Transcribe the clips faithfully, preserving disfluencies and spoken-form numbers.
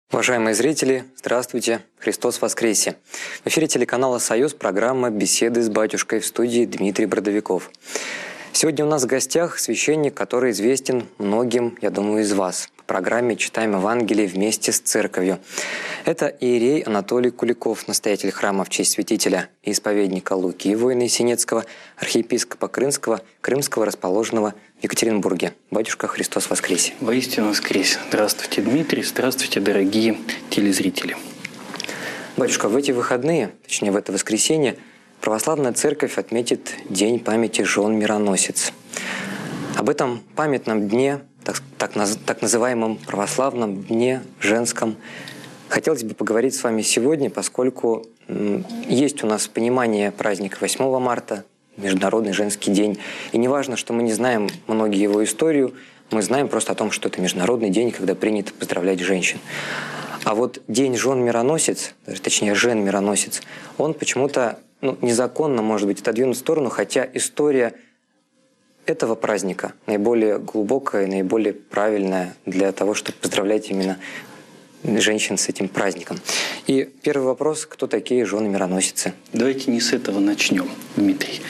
Уважаемые зрители, здравствуйте! Христос воскресе! В эфире телеканала «Союз» программа «Беседы с батюшкой», в студии Дмитрий Бродовиков. Сегодня у нас в гостях священник, который известен многим, я думаю, из вас. По программе «Читаем Евангелие вместе с церковью». Это иерей Анатолий Куликов, настоятель храма в честь святителя и исповедника Луки Воина-Синецкого, архиепископа Крымского, Крымского, расположенного в Екатеринбурге. Батюшка, Христос воскресе! Воистину воскресе! Здравствуйте, Дмитрий! Здравствуйте, дорогие телезрители! Батюшка, в эти выходные, точнее в это воскресенье, Православная Церковь отметит День памяти жен-мироносиц. Об этом памятном дне, так, так, так называемом православном дне женском, хотелось бы поговорить с вами сегодня, поскольку м, есть у нас понимание праздника восьмого марта, Международный женский день. И не важно, что мы не знаем многие его историю, мы знаем просто о том, что это Международный день, когда принято поздравлять женщин. А вот День жен-мироносиц, точнее жен-мироносиц, он почему-то ну, незаконно, может быть, отодвинут в сторону, хотя история этого праздника наиболее глубокая, наиболее правильная для того, чтобы поздравлять именно женщин с этим праздником. И первый вопрос: кто такие жены-мироносицы? Давайте не с этого начнем, Дмитрий.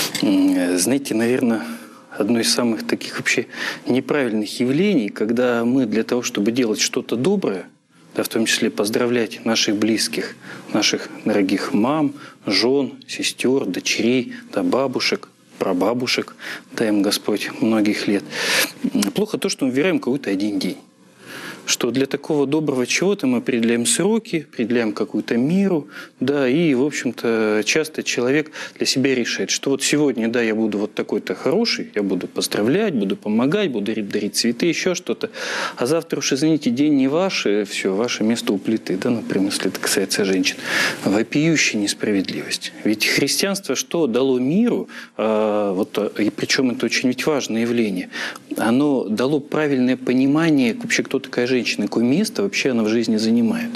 Знаете, наверное, одно из самых таких вообще неправильных явлений, когда мы для того, чтобы делать что-то доброе, да, в том числе поздравлять наших близких, наших дорогих мам, жен, сестер, дочерей, да, бабушек, прабабушек, дай им Господь многих лет. Плохо то, что мы выбираем какой-то один день. Что для такого доброго чего-то мы определяем сроки, определяем какую-то меру, да, и, в общем-то, часто человек для себя решает, что вот сегодня, да, я буду вот такой-то хороший, я буду поздравлять, буду помогать, буду дарить цветы, еще что-то, а завтра уж, извините, день не ваш, и все, ваше место у плиты, да, например, если это касается женщин. Вопиющая несправедливость. Ведь христианство что дало миру, а, вот, и причем это очень ведь важное явление, оно дало правильное понимание вообще, кто такая женщина. Женщина, какое место вообще она в жизни занимает.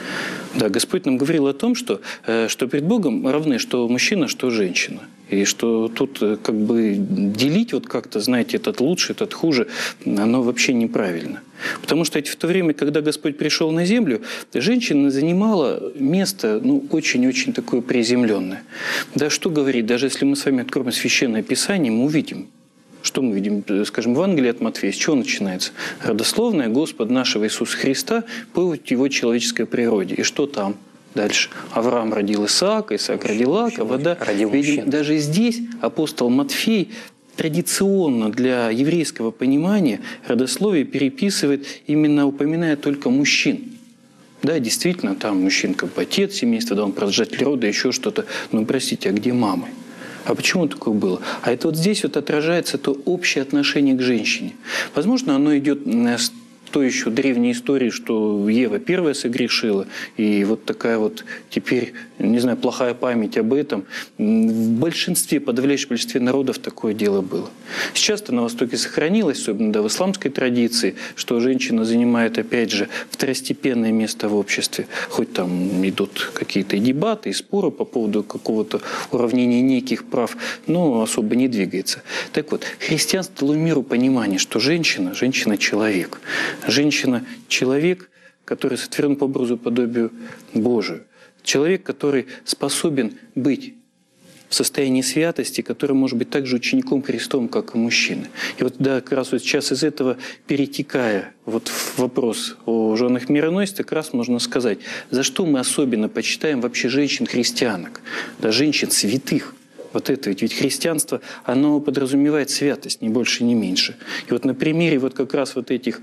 Да, Господь нам говорил о том, что, что перед Богом равны что мужчина, что женщина. И что тут как бы делить вот как-то, знаете, этот лучше, этот хуже, оно вообще неправильно. Потому что в то время, когда Господь пришел на землю, женщина занимала место, ну, очень-очень такое приземленное. Да, что говорить, даже если мы с вами откроем Священное Писание, мы увидим. Что мы видим, скажем, в Евангелии от Матфея? С чего начинается? Родословная Господа нашего Иисуса Христа по его человеческой природе. И что там дальше? Авраам родил Исаака, Исаак родил Иакова. Да? Видим, даже здесь апостол Матфей традиционно для еврейского понимания родословие переписывает, именно упоминая только мужчин. Да, действительно, там мужчин как бы отец семейства, да, он продолжатель рода, еще что-то. Но, простите, а где мамы? А почему такое было? А это вот здесь вот отражается то общее отношение к женщине. Возможно, оно идет с той еще древней истории, что Ева первая согрешила, и вот такая вот теперь, не знаю, плохая память об этом. В большинстве, подавляющем большинстве народов такое дело было. Сейчас-то на Востоке сохранилось, особенно да, в исламской традиции, что женщина занимает, опять же, второстепенное место в обществе. Хоть там идут какие-то дебаты и споры по поводу какого-то уравнения неких прав, но особо не двигается. Так вот, христианство дало миру понимание, что женщина, женщина – человек. Женщина – человек, который сотворен по образу и подобию Божию. Человек, который способен быть в состоянии святости, который может быть также учеником Христом, как и мужчина. И вот да, как раз вот сейчас из этого, перетекая вот в вопрос о женах-мироносицах, как раз можно сказать, за что мы особенно почитаем вообще женщин-христианок, да, женщин-святых. Вот это ведь, ведь христианство, оно подразумевает святость, ни больше, ни меньше. И вот на примере вот как раз вот этих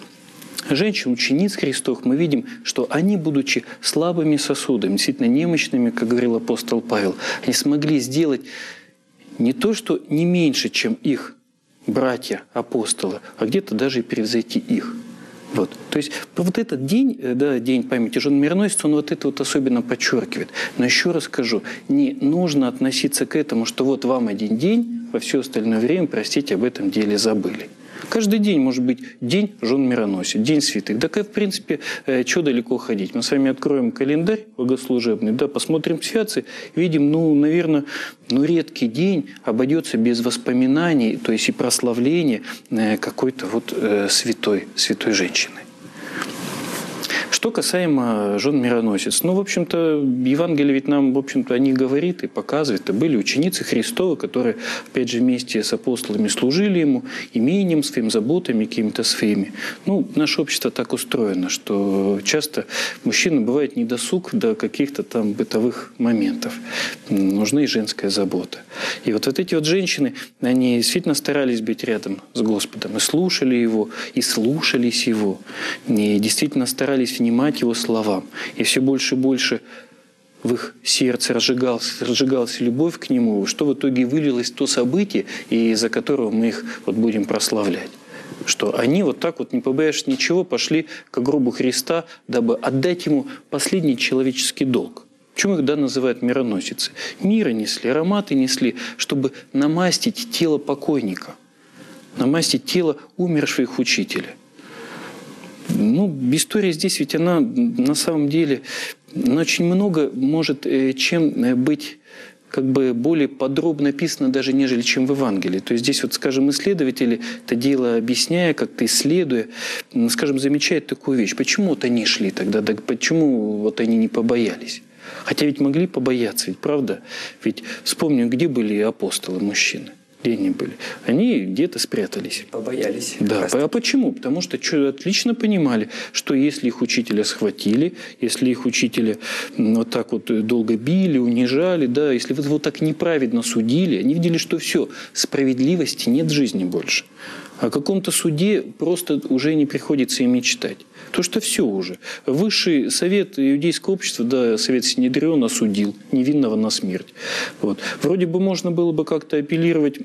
женщин, учениц Христовых, мы видим, что они, будучи слабыми сосудами, действительно немощными, как говорил апостол Павел, они смогли сделать не то, что не меньше, чем их братья-апостолы, а где-то даже и превзойти их. Вот. То есть вот этот день, да, день памяти жен-мироносиц, он вот это вот особенно подчеркивает. Но еще раз скажу, не нужно относиться к этому, что вот вам один день, во все остальное время, простите, об этом деле забыли. Каждый день может быть день жен-мироносиц, день святых. Да, в принципе, что далеко ходить? Мы с вами откроем календарь богослужебный, да, посмотрим святцы, видим, ну, наверное, ну, редкий день обойдется без воспоминаний, то есть и прославления какой-то вот святой, святой женщины. Что касаемо жен мироносец, ну, в общем-то, Евангелие ведь нам, в общем-то, о них говорит и показывает. Это были ученицы Христовы, которые, опять же, вместе с апостолами служили ему, имением своим, заботами какими-то своими. Ну, наше общество так устроено, что часто мужчина бывает недосуг до каких-то там бытовых моментов. Нужна и женская забота. И вот, вот эти вот женщины, они действительно старались быть рядом с Господом, и слушали Его, и слушались Его, и действительно старались внимать Его словам. И все больше и больше в их сердце разжигалась, разжигалась любовь к Нему, что в итоге вылилось в то событие, из-за которого мы их вот будем прославлять. Что они вот так вот, не побоявшись ничего, пошли к гробу Христа, дабы отдать Ему последний человеческий долг. Почему их, да, называют мироносицы? Мира несли, ароматы несли, чтобы намастить тело покойника, намастить тело умершего их учителя. Ну, история здесь ведь она на самом деле она очень много может чем быть как бы более подробно описано даже, нежели чем в Евангелии. То есть здесь, вот, скажем, исследователи это дело объясняя, как-то исследуя, скажем, замечают такую вещь. Почему вот они шли тогда? Да почему вот они не побоялись? Хотя ведь могли побояться, ведь правда? Ведь вспомню, где были апостолы, мужчины? Где они были? Они где-то спрятались. Побоялись. Да. А почему? Потому что отлично понимали, что если их учителя схватили, если их учителя вот так вот долго били, унижали, да, если вот, вот так неправедно судили, они видели, что все, справедливости нет в жизни больше. О каком-то суде просто уже не приходится и мечтать. То, что все уже. Высший совет иудейского общества, да, совет Синедрион осудил невинного на смерть. Вот. Вроде бы можно было бы как-то апеллировать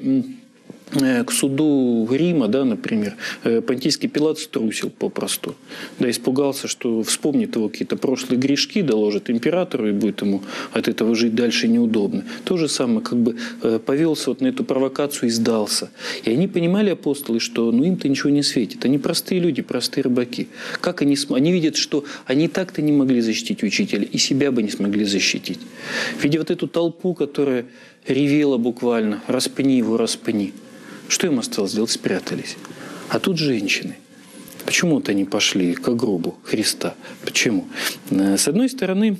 к суду Рима, да, например, Понтийский Пилат струсил попросту. Да, испугался, что вспомнит его какие-то прошлые грешки, доложит императору, и будет ему от этого жить дальше неудобно. То же самое, как бы повелся вот на эту провокацию и сдался. И они понимали, апостолы, что ну, им-то ничего не светит. Они простые люди, простые рыбаки. Как они, они видят, что они так-то не могли защитить учителя, и себя бы не смогли защитить. Видя вот эту толпу, которая ревела буквально «распни его, распни». Что им осталось делать? Спрятались. А тут женщины. Почему-то они пошли к гробу Христа. Почему? С одной стороны,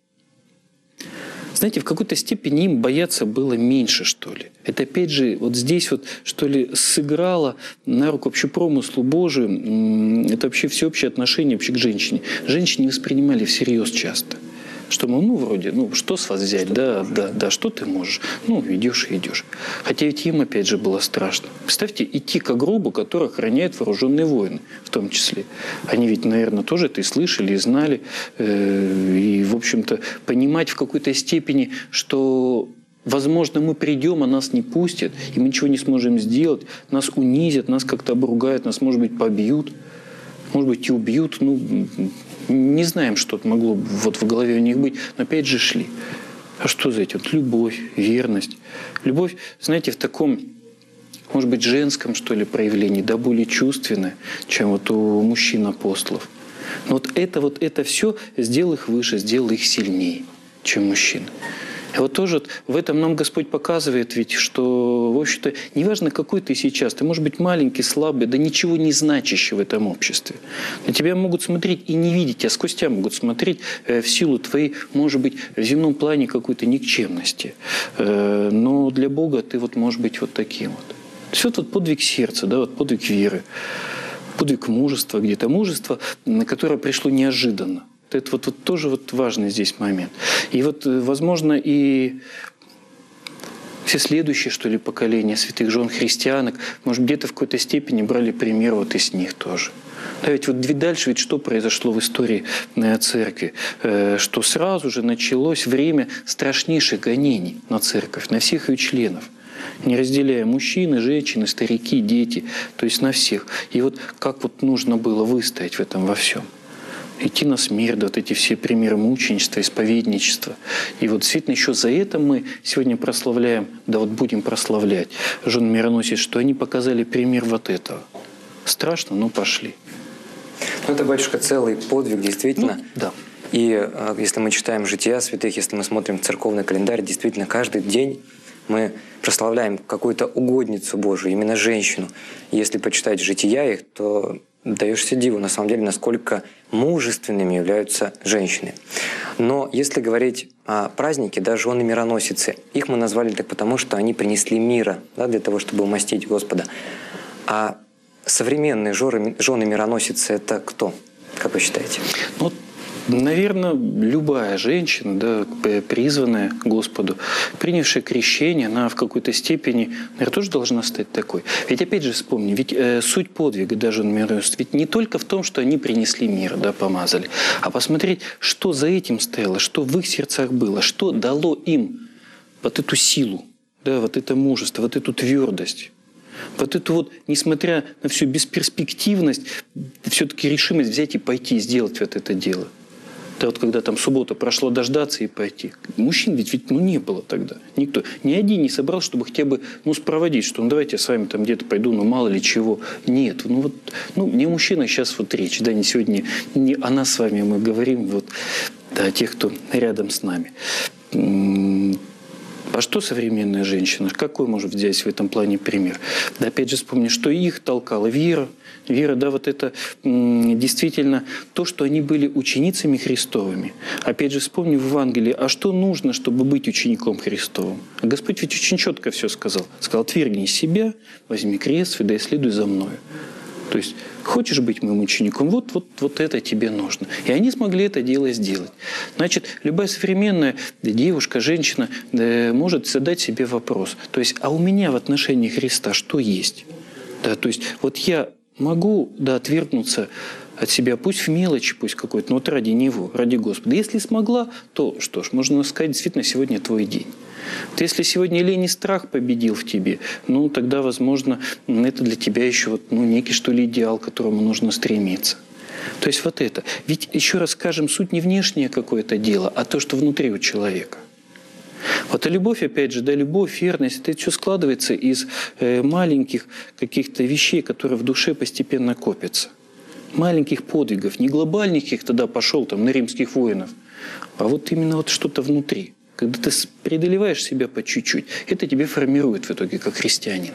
знаете, в какой-то степени им бояться было меньше, что ли. Это опять же вот здесь вот, что ли, сыграло на руку вообще промыслу Божию. Это вообще всеобщее отношение вообще к женщине. Женщины не воспринимали всерьез часто. Что, мол, ну, вроде, ну, что с вас взять? Да, да, да, что ты можешь? Ну, идешь и идешь. Хотя ведь им, опять же, было страшно. Представьте, идти к гробу, который охраняют вооруженные воины, в том числе. Они ведь, наверное, тоже это и слышали, и знали. И, в общем-то, понимать в какой-то степени, что, возможно, мы придем, а нас не пустят, и мы ничего не сможем сделать, нас унизят, нас как-то обругают, нас, может быть, побьют, может быть, и убьют, ну... Не знаем, что могло вот в голове у них быть, но опять же шли. А что за этим? Вот любовь, верность. Любовь, знаете, в таком, может быть, женском, что ли, проявлении, да, более чувственное, чем вот у мужчин-апостолов. Но вот это вот это все сделало их выше, сделало их сильнее, чем мужчин. И вот тоже в этом нам Господь показывает ведь, что, в общем-то, неважно, какой ты сейчас, ты можешь быть маленький, слабый, да ничего не значащий в этом обществе. На тебя могут смотреть и не видеть, а сквозь тебя могут смотреть в силу твоей, может быть, в земном плане какой-то никчемности. Но для Бога ты вот можешь быть вот таким вот. Все вот подвиг сердца, да, вот подвиг веры, подвиг мужества где-то, мужество, которое пришло неожиданно. Это вот, вот тоже вот важный здесь момент. И вот, возможно, и все следующие, что ли, поколения святых жен христианок, может, где-то в какой-то степени брали пример вот из них тоже. Да, ведь вот дальше ведь что произошло в истории церкви? Что сразу же началось время страшнейших гонений на церковь, на всех ее членов. Не разделяя мужчины, женщины, старики, дети, то есть на всех. И вот как вот нужно было выстоять в этом во всем. Идти на смерть, вот эти все примеры мученичества, исповедничества. И вот действительно еще за это мы сегодня прославляем, да вот будем прославлять жен мироносец, что они показали пример вот этого. Страшно, но пошли. Ну, это, батюшка, целый подвиг, действительно. Ну, да. И э, если мы читаем жития святых, если мы смотрим церковный календарь, действительно, каждый день мы прославляем какую-то угодницу Божию, именно женщину. Если почитать жития их, то даешься диву, на самом деле, насколько мужественными являются женщины. Но если говорить о празднике, да, жены мироносицы, их мы назвали так потому, что они принесли мира, да, для того, чтобы умастить Господа. А современные жены, жены мироносицы – это кто, как вы считаете? Ну, наверное, любая женщина, да, призванная Господу, принявшая крещение, она в какой-то степени, наверное, тоже должна стать такой. Ведь опять же вспомни, ведь э, суть подвига даже мироносцев, ведь не только в том, что они принесли мир, да, помазали, а посмотреть, что за этим стояло, что в их сердцах было, что дало им вот эту силу, да, вот это мужество, вот эту твердость. Вот эту вот, несмотря на всю бесперспективность, все-таки решимость взять и пойти и сделать вот это дело. Да, вот когда там суббота прошла, дождаться и пойти. Мужчин ведь, ведь ну, не было тогда. Никто. Ни один не собрал, чтобы хотя бы ну, спроводить, что ну давайте я с вами там где-то пойду, ну мало ли чего. Нет. Ну вот, ну не о мужчинах сейчас вот речь. Да, не сегодня, не о нас с вами мы говорим, вот, да, о тех, кто рядом с нами. А что современная женщина? Какой может взять в этом плане пример? Да, опять же вспомни, что их толкала вера. Вера, да, вот это действительно то, что они были ученицами Христовыми. Опять же вспомни в Евангелии, а что нужно, чтобы быть учеником Христовым? А Господь ведь очень четко все сказал. Сказал, отвергни себя, возьми крест, да и следуй за мною. То есть, хочешь быть моим учеником, вот, вот, вот это тебе нужно. И они смогли это дело сделать. Значит, любая современная девушка, женщина может задать себе вопрос. То есть, а у меня в отношении Христа что есть? Да, то есть, вот я могу, да, отвергнуться от себя, пусть в мелочи, пусть какой-то, но вот ради Него, ради Господа. Если смогла, то что ж, можно сказать, действительно, сегодня твой день. Вот если сегодня лень и страх победил в тебе, ну, тогда, возможно, это для тебя еще вот, ну, некий, что ли, идеал, к которому нужно стремиться. То есть вот это. Ведь, еще раз скажем, суть не внешнее какое-то дело, а то, что внутри у человека. Вот и любовь, опять же, да, любовь, верность, это все складывается из э, маленьких каких-то вещей, которые в душе постепенно копятся. Маленьких подвигов, не глобальных, их тогда пошел там на римских воинов, а вот именно вот что-то внутри. Когда ты преодолеваешь себя по чуть-чуть, это тебе формирует в итоге как христианина.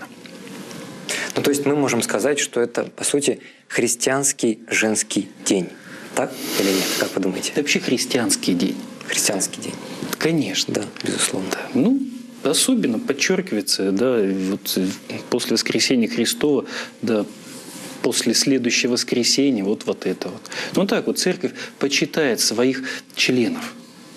Ну, то есть мы можем сказать, что это, по сути, христианский женский день. Так или нет? Как вы думаете? Это вообще христианский день. Христианский день. Конечно. Да, безусловно. Да. Ну, особенно подчеркивается, да, вот после воскресения Христова, да, после следующего воскресения, вот, вот это вот. Ну так вот, церковь почитает своих членов.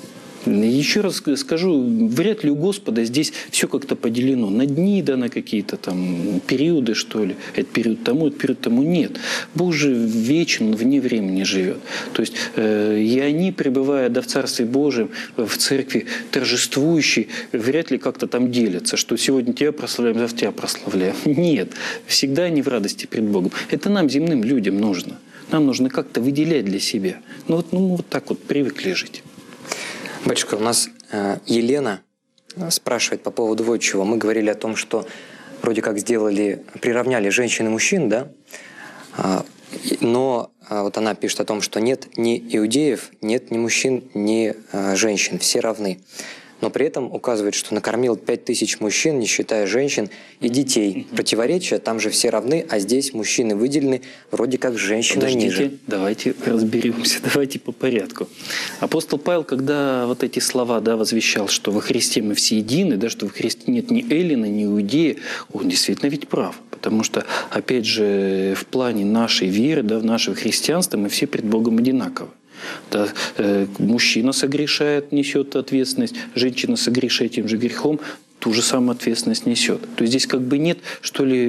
Еще раз скажу, вряд ли у Господа здесь все как-то поделено на дни, да, на какие-то там периоды, что ли. Это период тому, это период тому. Нет. Бог же вечен, он вне времени живет. То есть э, и они, пребывая да, в Царстве Божьем, в церкви торжествующей, вряд ли как-то там делятся, что сегодня тебя прославляем, завтра тебя прославляем. Нет. Всегда они в радости пред Богом. Это нам, земным людям, нужно. Нам нужно как-то выделять для себя. Ну вот, ну, вот так вот привыкли жить. Батюшка, у нас э, Елена спрашивает по поводу вот чего. Мы говорили о том, что вроде как сделали, приравняли женщин и мужчин, да? А, но а, вот она пишет о том, что нет ни иудеев, нет ни мужчин, ни а, женщин, все равны. Но при этом указывает, что накормил пять тысяч мужчин, не считая женщин и детей. Противоречие, там же все равны, а здесь мужчины выделены, вроде как женщины Подождите, ниже. Давайте разберемся, давайте по порядку. Апостол Павел, когда вот эти слова, да, возвещал, что во Христе мы все едины, да, что во Христе нет ни эллина, ни иудея, он действительно ведь прав. Потому что, опять же, в плане нашей веры, да, в нашего христианства мы все пред Богом одинаковы. Да, э, мужчина согрешает, несет ответственность, женщина согрешает тем же грехом, ту же самую ответственность несет. То есть здесь как бы нет, что ли,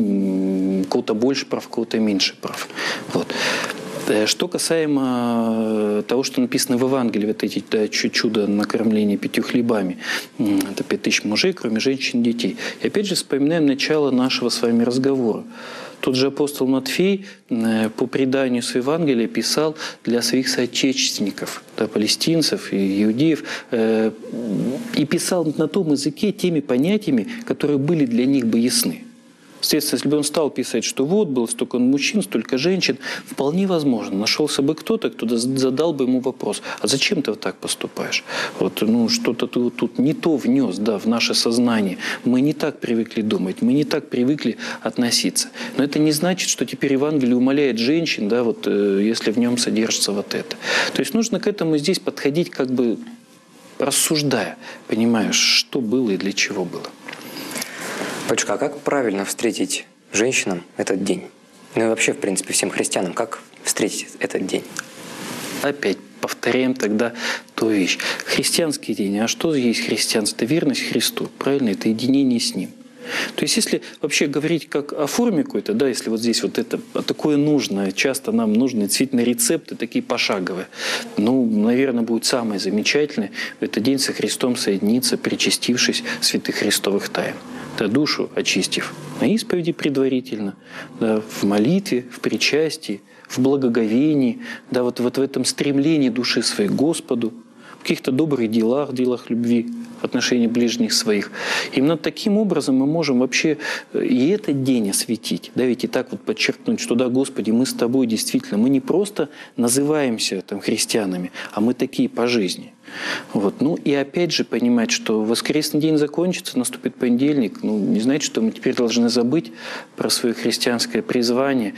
ну, кого-то больше прав, кого-то меньше прав. Вот. Что касаемо того, что написано в Евангелии, вот эти да, чудо накормления пятью хлебами, это пять тысяч мужей, кроме женщин и детей. И опять же вспоминаем начало нашего с вами разговора. Тот же апостол Матфей по преданию с Евангелия писал для своих соотечественников, да, палестинцев и иудеев, э, и писал на том языке теми понятиями, которые были для них бы ясны. Соответственно, если бы он стал писать, что вот, было столько мужчин, столько женщин, вполне возможно, нашелся бы кто-то, кто задал бы ему вопрос, а зачем ты вот так поступаешь? Вот, ну, что-то ты вот тут не то внес, да, в наше сознание. Мы не так привыкли думать, мы не так привыкли относиться. Но это не значит, что теперь Евангелие умаляет женщин, да, вот, э, если в нем содержится вот это. То есть нужно к этому здесь подходить как бы рассуждая, понимаешь, что было и для чего было. Батюшка, а как правильно встретить женщинам этот день? Ну и вообще, в принципе, всем христианам, как встретить этот день? Опять повторяем тогда ту вещь. Христианский день. А что есть христианство? Это верность Христу. Правильно? Это единение с Ним. То есть, если вообще говорить как о форме какой-то, да, если вот здесь вот это такое нужное, часто нам нужны действительно рецепты такие пошаговые, ну, наверное, будет самое замечательное в этот день со Христом соединиться, причастившись святых христовых тайн. Да, душу очистив на исповеди предварительно, да, в молитве, в причастии, в благоговении, да, вот, вот в этом стремлении души своей к Господу, в каких-то добрых делах, делах любви, в отношении ближних своих. Именно таким образом мы можем вообще и этот день осветить. Да, ведь и так вот подчеркнуть, что да, Господи, мы с Тобой действительно, мы не просто называемся там христианами, а мы такие по жизни. Вот. Ну и опять же понимать, что воскресный день закончится, наступит понедельник, ну не значит, что мы теперь должны забыть про свое христианское призвание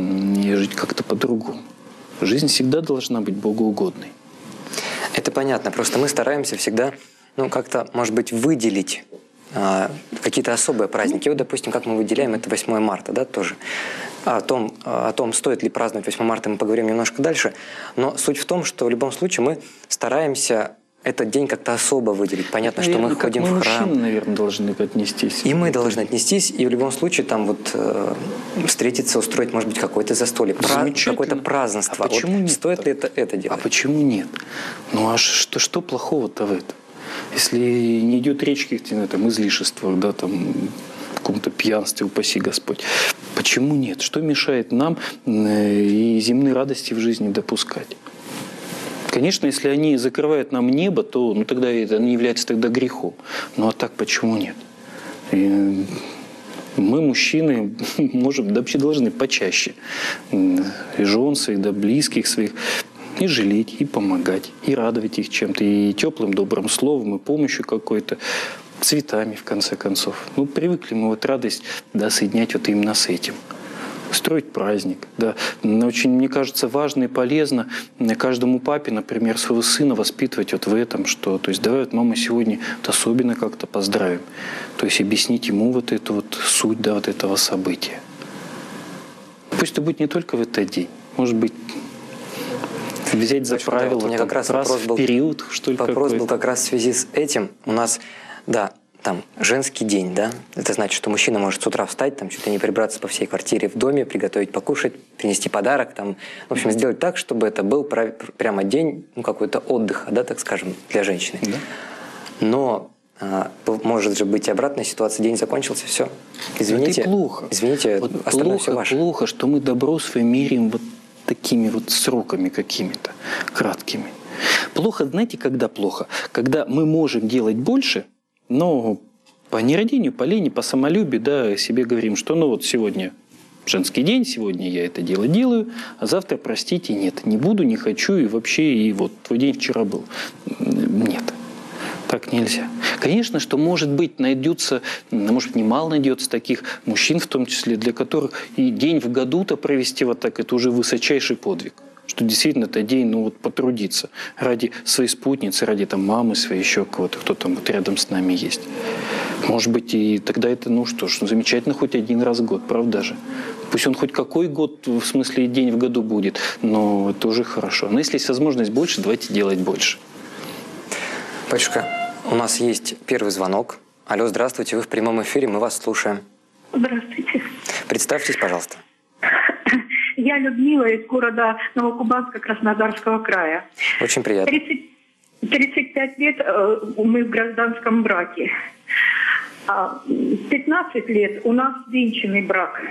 и жить как-то по-другому. Жизнь всегда должна быть богоугодной. Это понятно, просто мы стараемся всегда, ну, как-то, может быть, выделить а, какие-то особые праздники. Вот, допустим, как мы выделяем это восьмое марта, да, тоже. О том, о том, стоит ли праздновать восьмое марта, мы поговорим немножко дальше. Но суть в том, что в любом случае мы стараемся этот день как-то особо выделить. Понятно, наверное, что мы ходим мы в храм. Мужчины, наверное, должны отнестись. И мы должны отнестись, и в любом случае там вот э, встретиться, устроить, может быть, какое-то застолье, пра- какое-то празднество. А почему вот нет? Стоит ли это, это делать? А почему нет? Ну а что, что плохого-то в этом? Если не идет речь о каких-то там излишествах, да, там, каком-то пьянстве, упаси Господь. Почему нет? Что мешает нам и земные радости в жизни допускать? Конечно, если они закрывают нам небо, то ну, тогда это не является тогда грехом. Ну а так почему нет? И мы, мужчины, можем, да вообще должны почаще и жен своих, да, близких своих и жалеть, и помогать, и радовать их чем-то, и теплым, добрым словом, и помощью какой-то, цветами, в конце концов. Ну, привыкли мы вот радость, да, соединять вот именно с этим. Строить праздник. Да. Очень, мне кажется, важно и полезно каждому папе, например, своего сына воспитывать вот в этом, что, то есть, давай вот мама сегодня вот особенно как-то поздравим. То есть, объяснить ему вот эту вот суть, да, вот этого события. Пусть это будет не только в этот день. Может быть, взять за Точно, правило, да, вот у меня там, как раз раз вопрос в был, период, что ли, вопрос какой-то. был как раз в связи с этим. У нас, да, там, женский день, да, это значит, что мужчина может с утра встать, там, чуть ли не прибраться по всей квартире в доме, приготовить покушать, принести подарок, там, в общем, сделать так, чтобы это был прав... прямо день, ну, какой-то отдыха, да, так скажем, для женщины. Да. Но а, может же быть и обратная ситуация, день закончился, все, извините, это плохо. извините, вот остальное плохо, все ваше. Плохо, что мы добро свое меряем вот такими вот сроками какими-то, краткими. Плохо, знаете, когда плохо? Когда мы можем делать больше, но по нерадению, по лени, по самолюбию, да, себе говорим, что ну вот сегодня женский день, сегодня я это дело делаю, а завтра, простите, нет, не буду, не хочу, и вообще, и вот твой день вчера был. Нет, так нельзя. Конечно, что, может быть, найдется, может, немало найдется таких мужчин, в том числе, для которых и день в году-то провести вот так, это уже высочайший подвиг. Что действительно это день, ну вот потрудиться ради своей спутницы, ради там мамы своей, еще кого-то, кто там вот рядом с нами есть. Может быть, и тогда это, ну что ж, ну, замечательно хоть один раз в год, правда же? Пусть он хоть какой год, в смысле день в году будет, но это уже хорошо. Но если есть возможность больше, давайте делать больше. Батюшка, у нас есть первый звонок. Алло, здравствуйте, вы в прямом эфире, мы вас слушаем. Здравствуйте. Представьтесь, пожалуйста. Я Людмила из города Новокубанска Краснодарского края. Очень приятно. тридцать, тридцать пять лет мы в гражданском браке. пятнадцать лет у нас венчанный брак.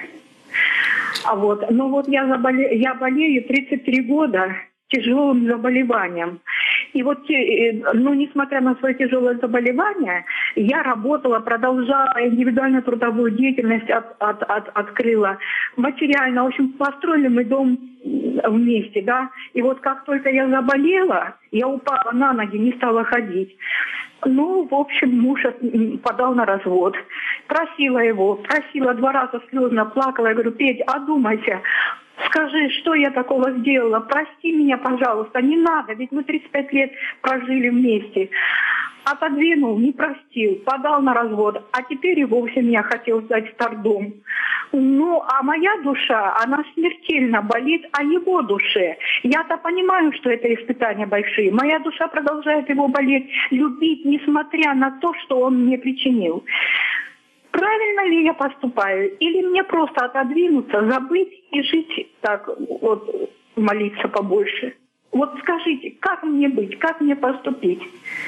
А вот, но вот я, заболе, я болею тридцать три года тяжелым заболеванием. И вот, ну, несмотря на свое тяжелое заболевание, Я работала, продолжала, индивидуальную трудовую деятельность от, от, от, открыла. Материально, в общем, построили мы дом вместе, да. И вот как только я заболела, я упала на ноги, не стала ходить. Ну, в общем, муж подал на развод. Просила его, просила два раза слезно, плакала. Я говорю: Петь, одумайся. Скажи, что я такого сделала? Прости меня, пожалуйста. Не надо, ведь мы тридцать пять лет прожили вместе. Отодвинул, не простил, подал на развод. А теперь и вовсе меня хотел сдать в стардом. Ну, а моя душа, она смертельно болит о его душе. Я-то понимаю, что это испытания большие. Моя душа продолжает его болеть, любить, несмотря на то, что он мне причинил. Правильно ли я поступаю? Или мне просто отодвинуться, забыть и жить так, вот, молиться побольше? Вот скажите, как мне быть, как мне поступить?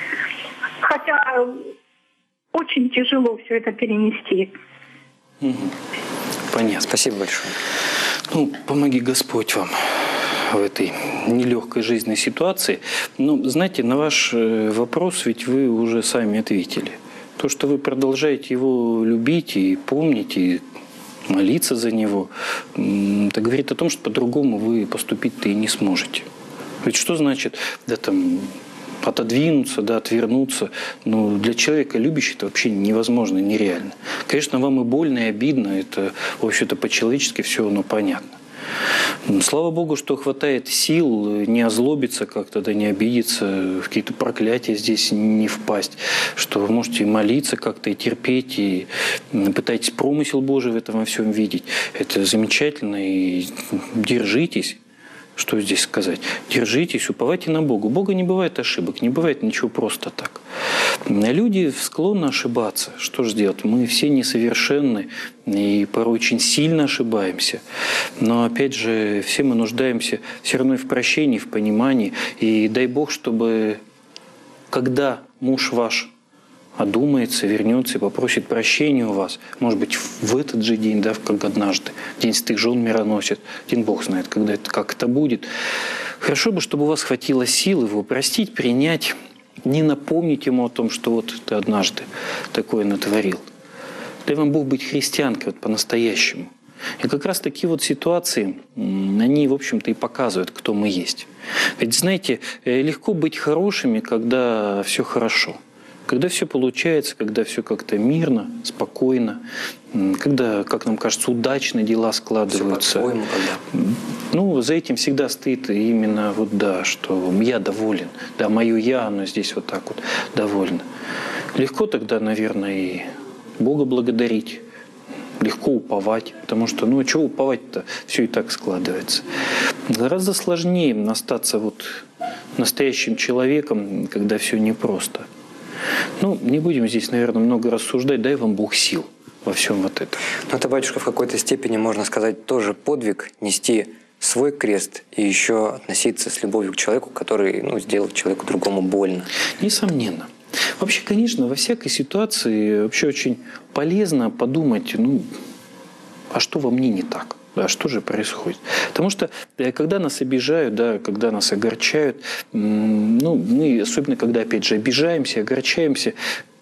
Хотя очень тяжело все это перенести. Угу. Понятно. Спасибо большое. Ну, помоги Господь вам в этой нелегкой жизненной ситуации. Ну, знаете, на ваш вопрос ведь вы уже сами ответили. То, что вы продолжаете его любить и помнить, и молиться за него, это говорит о том, что по-другому вы поступить-то и не сможете. Ведь что значит, да, там, отодвинуться, да, отвернуться? Ну, для человека любящего это вообще невозможно, нереально. Конечно, вам и больно, и обидно, это, в общем-то, по-человечески все оно понятно. Слава Богу, что хватает сил не озлобиться как-то, да не обидеться, в какие-то проклятия здесь не впасть, что вы можете молиться как-то и терпеть, и пытаетесь промысел Божий в этом во всем видеть. Это замечательно, и держитесь. Что здесь сказать? Держитесь, уповайте на Бога. У Бога не бывает ошибок, не бывает ничего просто так. Люди склонны ошибаться. Что же делать? Мы все несовершенны и порой очень сильно ошибаемся. Но опять же, все мы нуждаемся все равно и в прощении, в понимании. И дай Бог, чтобы когда муж ваш одумается, вернется и попросит прощения у вас, может быть, в этот же день, да, как однажды, День святых жен мироносец, один Бог знает, когда это, как это будет. Хорошо бы, чтобы у вас хватило сил его простить, принять, не напомнить ему о том, что вот ты однажды такое натворил. Дай вам Бог быть христианкой вот по-настоящему. И как раз такие вот ситуации, они, в общем-то, и показывают, кто мы есть. Ведь, знаете, легко быть хорошими, когда все хорошо. Когда все получается, когда все как-то мирно, спокойно, когда, как нам кажется, удачно дела складываются. Все по-своему, когда. Ну, за этим всегда стоит именно вот да, что я доволен. Да, мое я, оно здесь вот так вот довольно. Легко тогда, наверное, и Бога благодарить. Легко уповать, потому что, ну, а чего уповать-то? Все и так складывается. Гораздо сложнее остаться вот настоящим человеком, когда все непросто. Ну, не будем здесь, наверное, много рассуждать. Дай вам Бог сил во всем вот этом. Но это, батюшка, в какой-то степени, можно сказать, тоже подвиг нести свой крест и еще относиться с любовью к человеку, который, ну, сделал человеку другому больно. Несомненно. Вообще, конечно, во всякой ситуации вообще очень полезно подумать, ну, а что во мне не так? Да, что же происходит? Потому что, когда нас обижают, да, когда нас огорчают, ну, мы, особенно когда, опять же, обижаемся, огорчаемся,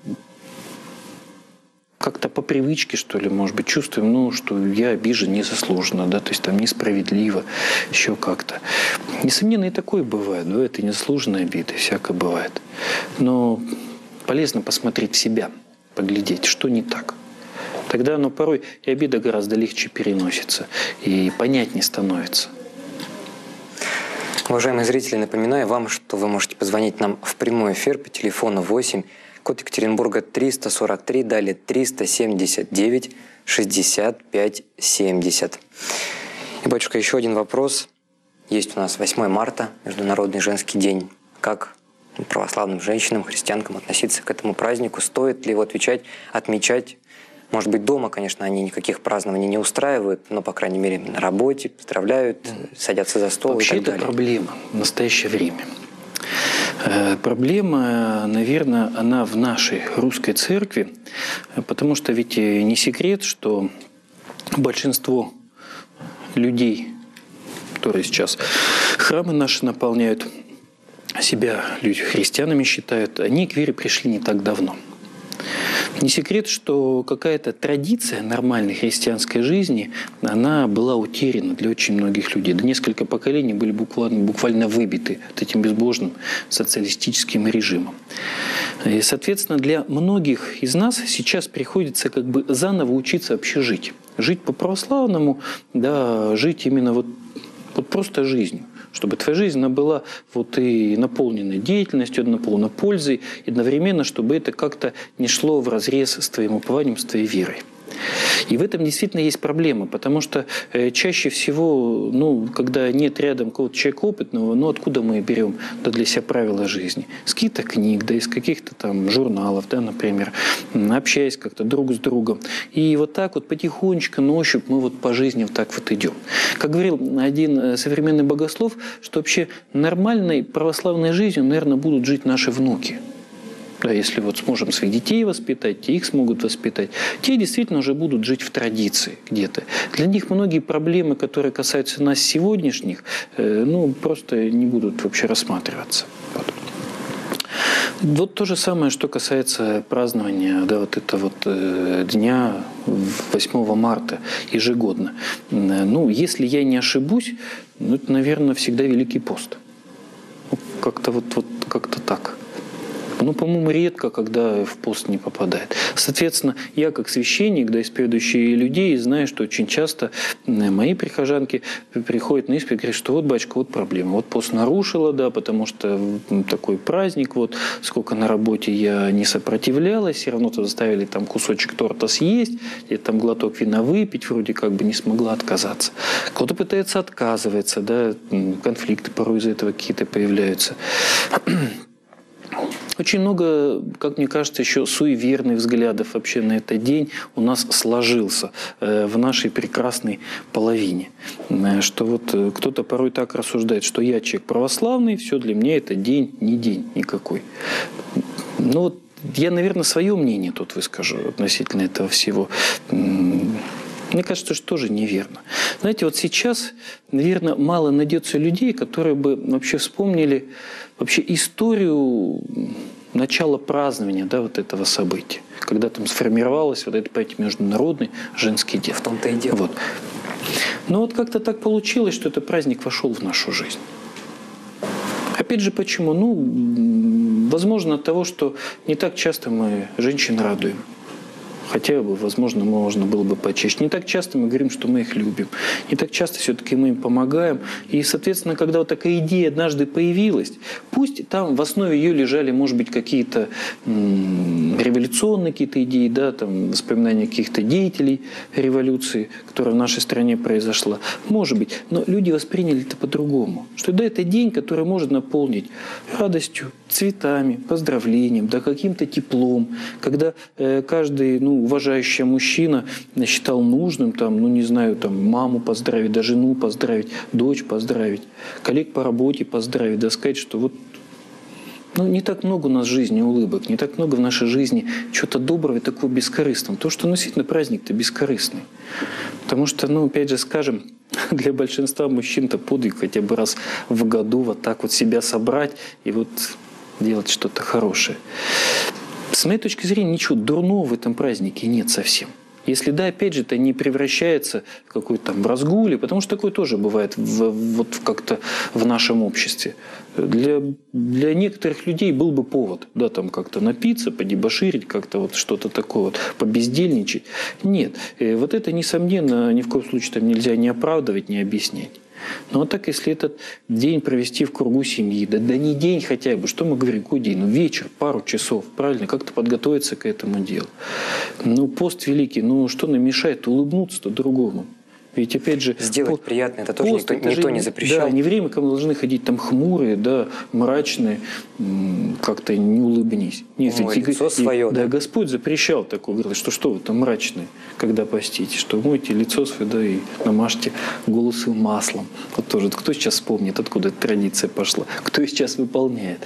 как-то по привычке, что ли, может быть, чувствуем, ну, что я обижен незаслуженно, да, то есть там несправедливо, еще как-то. Несомненно, и такое бывает, бывает и незаслуженные обиды, всякое бывает. Но полезно посмотреть в себя, поглядеть, что не так. Тогда оно порой и обида гораздо легче переносится, и понятнее становится. Уважаемые зрители, напоминаю вам, что вы можете позвонить нам в прямой эфир по телефону восемь, код Екатеринбурга триста сорок три, далее триста семьдесят девять шестьдесят пять семьдесят. И, батюшка, еще один вопрос. Есть у нас восьмое марта, Международный женский день. Как православным женщинам, христианкам относиться к этому празднику? Стоит ли его отвечать, отмечать? Может быть, дома, конечно, они никаких празднований не устраивают, но, по крайней мере, на работе поздравляют, садятся за стол. Вообще и так это далее. проблема в настоящее время. Э, проблема, наверное, она в нашей русской церкви, потому что ведь не секрет, что большинство людей, которые сейчас храмы наши наполняют, себя люди христианами считают, они к вере пришли не так давно. Не секрет, что какая-то традиция нормальной христианской жизни, она была утеряна для очень многих людей. Да несколько поколений были буквально, буквально выбиты этим безбожным социалистическим режимом. И, соответственно, для многих из нас сейчас приходится как бы заново учиться вообще жить. Жить по-православному, да, жить именно вот, вот просто жизнью. Чтобы твоя жизнь она была вот и наполнена деятельностью, наполнена пользой, и одновременно, чтобы это как-то не шло вразрез с твоим упованием, с твоей верой. И в этом действительно есть проблема, потому что э, чаще всего, ну, когда нет рядом какого-то человека опытного, ну, откуда мы берем да, для себя правила жизни? С каких-то книг, да, из каких-то там журналов, да, например, общаясь как-то друг с другом. И вот так вот потихонечку, на ощупь мы вот по жизни вот так вот идем. Как говорил один современный богослов, что вообще нормальной православной жизнью, наверное, будут жить наши внуки. Да, если вот сможем своих детей воспитать, те их смогут воспитать, те действительно уже будут жить в традиции где-то. Для них многие проблемы, которые касаются нас сегодняшних, э, ну, просто не будут вообще рассматриваться. Вот. Вот то же самое, что касается празднования да, вот этого вот, э, дня восьмого марта ежегодно. Ну, если я не ошибусь, ну, это, наверное, всегда Великий пост. Ну, как-то вот, вот как-то так. Ну, по-моему, редко, когда в пост не попадает. Соответственно, я как священник, да, исповедующий людей, знаю, что очень часто мои прихожанки приходят на исповедь и говорят, что вот, батюшка, вот проблема. Вот пост нарушила, да, потому что такой праздник, вот сколько на работе я не сопротивлялась, все равно-то заставили там кусочек торта съесть, или там глоток вина выпить, вроде как бы не смогла отказаться. Кто-то пытается отказываться, да, конфликты порой из-за этого какие-то появляются. Очень много, как мне кажется, еще суеверных взглядов вообще на этот день у нас сложился в нашей прекрасной половине. Что вот кто-то порой так рассуждает, что я человек православный, все для меня это день, не день никакой. Ну вот я, наверное, свое мнение тут выскажу относительно этого всего. Мне кажется, что тоже неверно. Знаете, вот сейчас, наверное, мало найдется людей, которые бы вообще вспомнили вообще историю начала празднования да, вот этого события, когда там сформировалась вот эта понятие международный женский день. В том-то и дело. Вот. Но вот как-то так получилось, что этот праздник вошел в нашу жизнь. Опять же, почему? Ну, возможно, от того, что не так часто мы женщин радуем. Хотя бы, возможно, можно было бы почаще. Не так часто мы говорим, что мы их любим. Не так часто все-таки мы им помогаем. И, соответственно, когда вот такая идея однажды появилась, пусть там в основе ее лежали, может быть, какие-то м- революционные какие-то идеи, да, там, воспоминания каких-то деятелей революции, которая в нашей стране произошла. Может быть. Но люди восприняли это по-другому. Что да, это день, который может наполнить радостью, цветами, поздравлением, да, каким-то теплом. Когда э, каждый, ну, уважающий мужчина считал нужным, там, ну, не знаю, там, маму поздравить, да, жену поздравить, дочь поздравить, коллег по работе поздравить, да, сказать, что вот, ну, не так много у нас в жизни улыбок, не так много в нашей жизни чего-то доброго и такого бескорыстного. То, что действительно праздник-то бескорыстный. Потому что, ну, опять же, скажем, для большинства мужчин-то подвиг хотя бы раз в году вот так вот себя собрать и вот делать что-то хорошее. С моей точки зрения, ничего дурного в этом празднике нет совсем. Если да, опять же, это не превращается в какой-то там разгуле, потому что такое тоже бывает в, вот как-то в нашем обществе. Для, для некоторых людей был бы повод, да, там как-то напиться, подебоширить, как-то вот что-то такое, вот, побездельничать. Нет, вот это, несомненно, ни в коем случае там нельзя ни оправдывать, ни объяснять. Но вот так, если этот день провести в кругу семьи, да, да не день хотя бы, что мы говорим, какой день? Ну, вечер, пару часов, правильно, как-то подготовиться к этому делу. Ну, пост великий, ну, что нам мешает улыбнуться-то другому? Ведь, опять же... Сделать по... приятно, это тоже пост, никто, это никто же, не запрещал. Да, не время, когда мы должны ходить там хмурые, да, мрачные, как-то не улыбнись. Нет, Ой, ведь, лицо и, свое, да, да? Господь запрещал такое, говорил, что что вы там мрачные, когда постите, что мойте лицо свое, да, и намажьте голову своим маслом. Вот тоже, кто сейчас вспомнит, откуда эта традиция пошла, кто сейчас выполняет.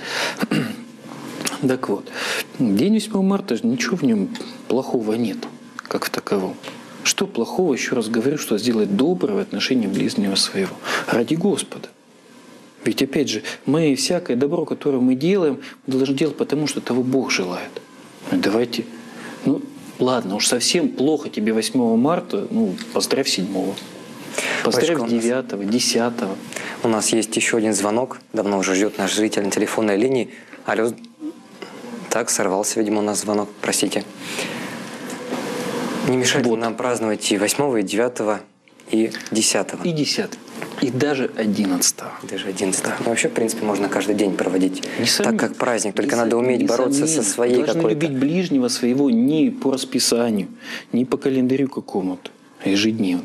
Так вот, день восьмого марта, ничего в нем плохого нет, как в таковом. Что плохого, еще раз говорю, что сделать доброе в отношении ближнего своего? Ради Господа. Ведь, опять же, мы всякое добро, которое мы делаем, мы должны делать потому, что того Бог желает. Давайте Ну, ладно, уж совсем плохо тебе восьмого марта, ну, поздравь седьмого. Поздравь Батюшка, девятого, десятого. У нас есть еще один звонок. Давно уже ждет наш зритель на телефонной линии. Алло. Так, сорвался, видимо, у нас звонок. Простите. Не мешает Вот. нам праздновать и восьмого, и девятого, и десятого. И десятого. И даже одиннадцатого. Даже одиннадцатого. Ну, вообще, в принципе, можно каждый день проводить. Несомненно. Так как праздник. Только Несомненно. надо уметь бороться со своей Должны какой-то... любить ближнего своего не по расписанию, не по календарю какому-то, а ежедневно.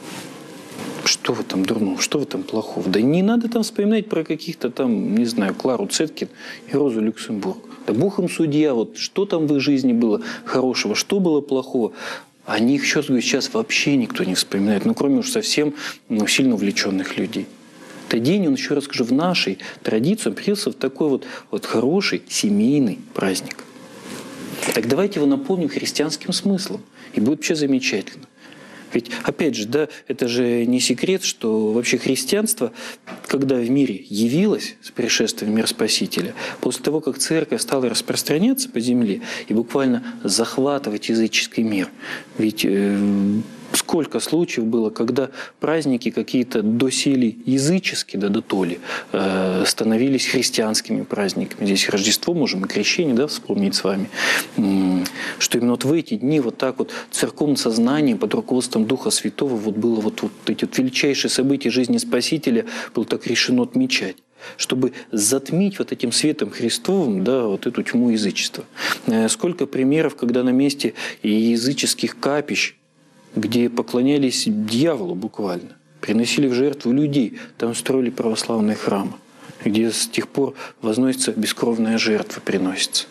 Что в этом дурного, что в этом плохого? Да не надо там вспоминать про каких-то там, не знаю, Клару Цеткин и Розу Люксембург. Да бог им судья, вот что там в их жизни было хорошего, что было плохого. О них сейчас, сейчас вообще никто не вспоминает, ну кроме уж совсем ну, сильно увлеченных людей. Этот день, он, еще раз скажу, в нашей традиции он превратился в такой вот, вот хороший семейный праздник. Так давайте его наполним христианским смыслом, и будет вообще замечательно. Ведь, опять же, да, это же не секрет, что вообще христианство, когда в мире явилось с пришествием в мир Спасителя, после того, как церковь стала распространяться по земле и буквально захватывать языческий мир, ведь э, сколько случаев было, когда праздники какие-то доселе языческие, да, дотоле, э, становились христианскими праздниками. Здесь Рождество, можем и крещение, да, вспомнить с вами, что именно вот в эти дни вот так вот церковным сознанием под руководством Духа Святого вот было вот, вот эти вот величайшие события жизни Спасителя было так решено отмечать, чтобы затмить вот этим светом Христовым, да, вот эту тьму язычества. Сколько примеров, когда на месте языческих капищ, где поклонялись дьяволу буквально, приносили в жертву людей, там строили православные храмы, где с тех пор возносится бескровная жертва, приносится.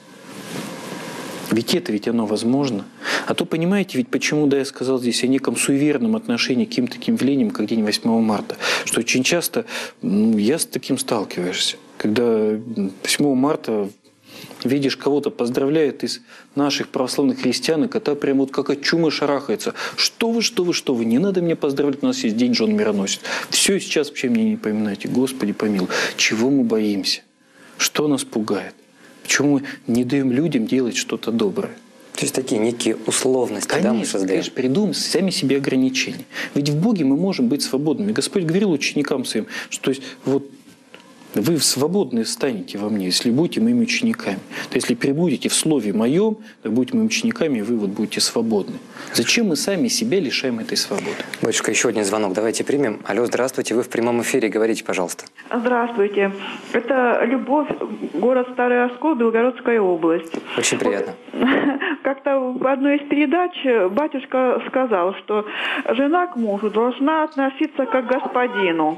Ведь это, ведь оно возможно. А то, понимаете, ведь почему, да, я сказал здесь о неком суеверном отношении к каким-то таким явлениям, как день восьмого марта, что очень часто ну, я с таким сталкиваешься, когда восьмого марта видишь, кого-то поздравляют из наших православных христиан, и кота прям вот как от чумы шарахается. Что вы, что вы, что вы, не надо меня поздравлять, у нас есть день Жен Мироносец. Все сейчас вообще мне не поминайте, Господи помилуй. Чего мы боимся? Что нас пугает? Почему мы не даем людям делать что-то доброе? То есть такие некие условности, Конечно, да, мы создаем? конечно, придумаем сами себе ограничения. Ведь в Боге мы можем быть свободными. Господь говорил ученикам своим, что то есть, вот, вы свободны станете во мне, если будете моими учениками. То если прибудете в Слове Моем, то будете моими учениками, и вы вот будете свободны. Зачем мы сами себя лишаем этой свободы? Батюшка, еще один звонок. Давайте примем. Алло, здравствуйте. Вы в прямом эфире. Говорите, пожалуйста. Здравствуйте. Это Любовь, город Старый Оскол, Белгородская область. Очень приятно. Вот, как-то в одной из передач батюшка сказал, что жена к мужу должна относиться как к господину.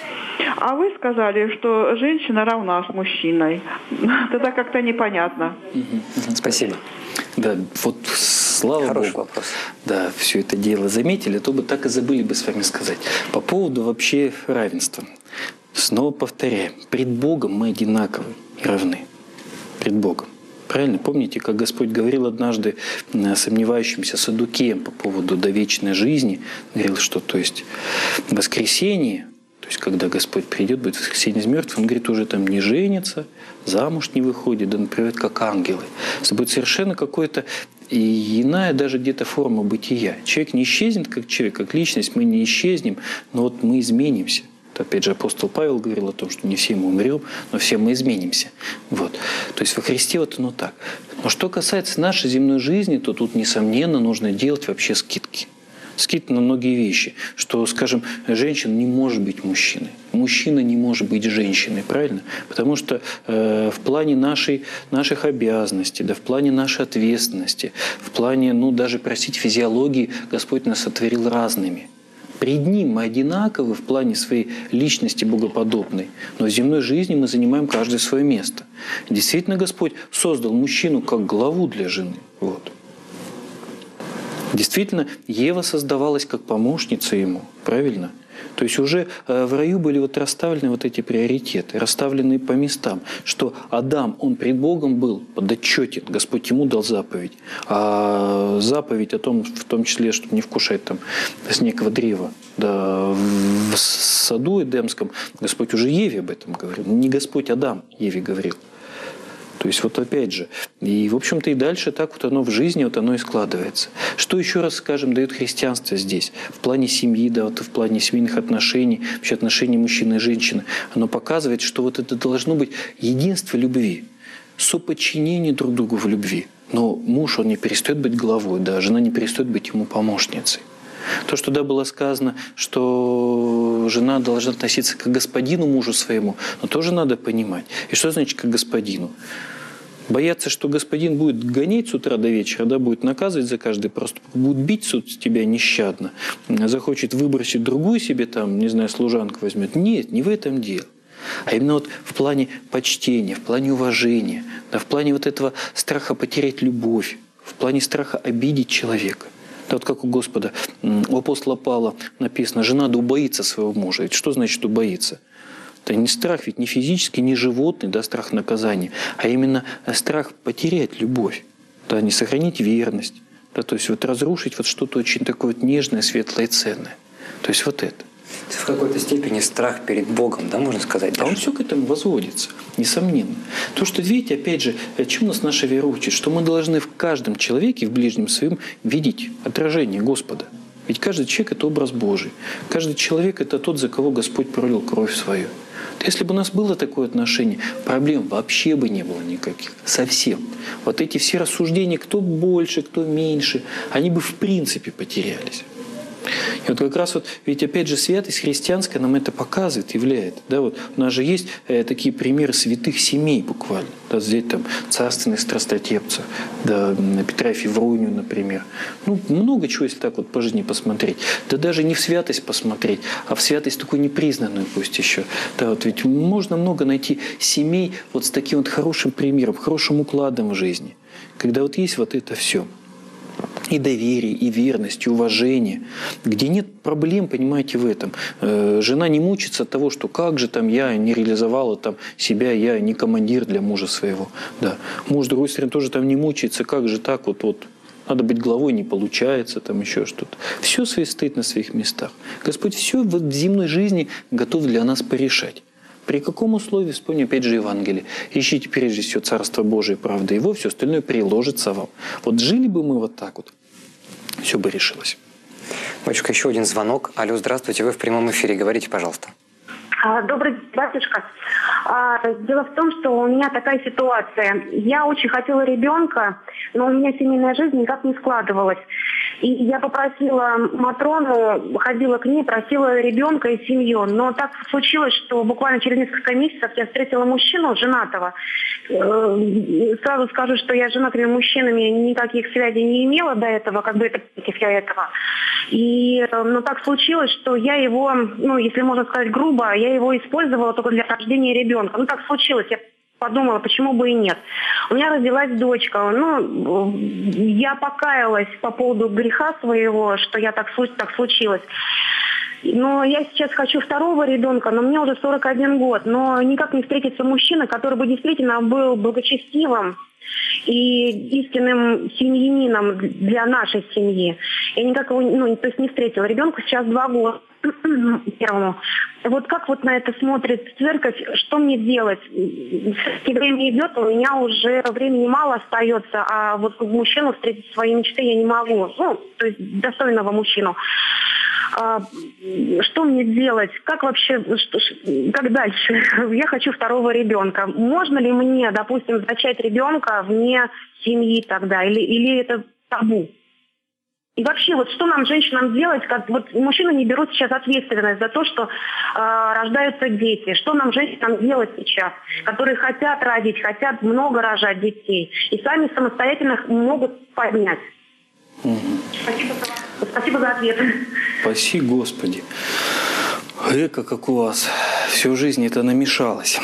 А вы сказали, что женщина равна с мужчиной. Тогда как-то непонятно. Спасибо. Да, вот слава Хороший Богу. вопрос. Да, все это дело заметили, то бы так и забыли бы с вами сказать. По поводу вообще равенства. Снова повторяем, пред Богом мы одинаковы и равны. Пред Богом. Правильно? Помните, как Господь говорил однажды сомневающимся саддукеям по поводу до вечной жизни, говорил, что то есть воскресение, то есть когда Господь придет, будет воскресение из мертвых, он говорит, уже там не женится, замуж не выходит, да, например, как ангелы. Это будет совершенно какое-то и иная даже где-то форма бытия. Человек не исчезнет как человек, как личность, мы не исчезнем, но вот мы изменимся. Опять же, апостол Павел говорил о том, что не все мы умрем, но все мы изменимся. Вот. То есть во Христе вот оно так. Но что касается нашей земной жизни, то тут, несомненно, нужно делать вообще скидки. Скидки на многие вещи. Что, скажем, женщина не может быть мужчиной. Мужчина не может быть женщиной, правильно? Потому что э, в плане нашей, наших обязанностей, да, в плане нашей ответственности, в плане, ну, даже, простите, физиологии, Господь нас сотворил разными. Пред Ним мы одинаковы в плане своей личности богоподобной, но в земной жизни мы занимаем каждое свое место. Действительно, Господь создал мужчину как главу для жены. Вот. Действительно, Ева создавалась как помощница ему, правильно? То есть уже в раю были вот расставлены вот эти приоритеты, расставлены по местам, что Адам, он пред Богом был подотчетен, Господь ему дал заповедь, а заповедь о том, в том числе, чтобы не вкушать там с некого древа, да, в саду Эдемском, Господь уже Еве об этом говорил, не Господь Адам Еве говорил. То есть вот опять же, и в общем-то и дальше так вот оно в жизни, вот оно и складывается. Что еще раз, скажем, дает христианство здесь? В плане семьи, да, вот в плане семейных отношений, вообще отношений мужчины и женщины. Оно показывает, что вот это должно быть единство любви, соподчинение друг другу в любви. Но муж, он не перестает быть главой, да, жена не перестает быть ему помощницей. То, что да, было сказано, что жена должна относиться к господину мужу своему, но тоже надо понимать. И что значит к господину? Бояться, что господин будет гонять с утра до вечера, да, будет наказывать за каждый проступок, будет бить с тебя нещадно, захочет выбросить другую себе, там, не знаю, служанку возьмет. Нет, не в этом дело. А именно вот в плане почтения, в плане уважения, да, в плане вот этого страха потерять любовь, в плане страха обидеть человека. Да, вот как у Господа, у апостола Павла написано, жена да убоится своего мужа. Ведь что значит убоится? Это не страх, ведь не физический, не животный, да, страх наказания, а именно страх потерять любовь, да, не сохранить верность, да, то есть вот разрушить вот что-то очень такое вот нежное, светлое и ценное. То есть вот это. В какой-то степени страх перед Богом, да, можно сказать? А он все к этому возводится, несомненно. То, что, видите, опять же, чему нас наша вера учит? Что мы должны в каждом человеке, в ближнем своем, видеть отражение Господа. Ведь каждый человек – это образ Божий. Каждый человек – это тот, за кого Господь пролил кровь свою. Если бы у нас было такое отношение, проблем вообще бы не было никаких. Совсем. Вот эти все рассуждения, кто больше, кто меньше, они бы в принципе потерялись. И вот как раз вот, ведь опять же святость христианская нам это показывает, являет. Да, вот у нас же есть э, такие примеры святых семей буквально. Да, здесь там царственных страстотепцев, да, Петра и Февронию, например. Ну, много чего, если так вот по жизни посмотреть. Да даже не в святость посмотреть, а в святость такую непризнанную пусть еще. Да, вот ведь можно много найти семей вот с таким вот хорошим примером, хорошим укладом в жизни. Когда вот есть вот это все. И доверие, и верность, и уважение, где нет проблем, понимаете, в этом. Жена не мучится от того, что как же там я не реализовала там себя, я не командир для мужа своего. Да. Муж, с другой стороны, тоже там не мучается, как же так вот, вот надо быть главой, не получается, там еще что-то. Все свои стоит на своих местах. Господь все в земной жизни готов для нас порешать. При каком условии, вспомню опять же Евангелие. Ищите прежде всего Царство Божие, правда Его, все остальное приложится вам. Вот жили бы мы вот так вот, все бы решилось. Батюшка, еще один звонок. Алло, здравствуйте, вы в прямом эфире. Говорите, пожалуйста. Добрый день, батюшка. Дело в том, что у меня такая ситуация. Я очень хотела ребенка, но у меня семейная жизнь никак не складывалась. И я попросила Матрону, ходила к ней, просила ребенка и семью. Но так случилось, что буквально через несколько месяцев я встретила мужчину, женатого. Сразу скажу, что я с женатыми мужчинами никаких связей не имела до этого, как бы это против я этого. И ну, так случилось, что я его, ну, если можно сказать грубо, я его использовала только для рождения ребенка. Ну, так случилось. Я подумала, почему бы и нет. У меня родилась дочка. Ну, я покаялась по поводу греха своего, что я так, так случилось. Но я сейчас хочу второго ребенка, но мне уже сорок один год. Но никак не встретится мужчина, который бы действительно был благочестивым и истинным семьянином для нашей семьи. Я никак его, ну, то есть не встретила. Ребенку сейчас два года. Первому. Вот как вот на это смотрит церковь, что мне делать? Время идет, у меня уже времени мало остается, а вот мужчину встретить свои мечты я не могу. Ну, то есть достойного мужчину. А, что мне делать? Как вообще, что, как дальше? Я хочу второго ребенка. Можно ли мне, допустим, зачать ребенка вне семьи тогда? Или, или это табу? И вообще, вот что нам, женщинам, делать, как вот мужчины не берут сейчас ответственность за то, что э, рождаются дети. Что нам, женщинам, делать сейчас, которые хотят родить, хотят много рожать детей и сами самостоятельно могут поднять? Угу. Спасибо, за, спасибо за ответ. Спаси Господи. Эка, как у вас. Всю жизнь это намешалось.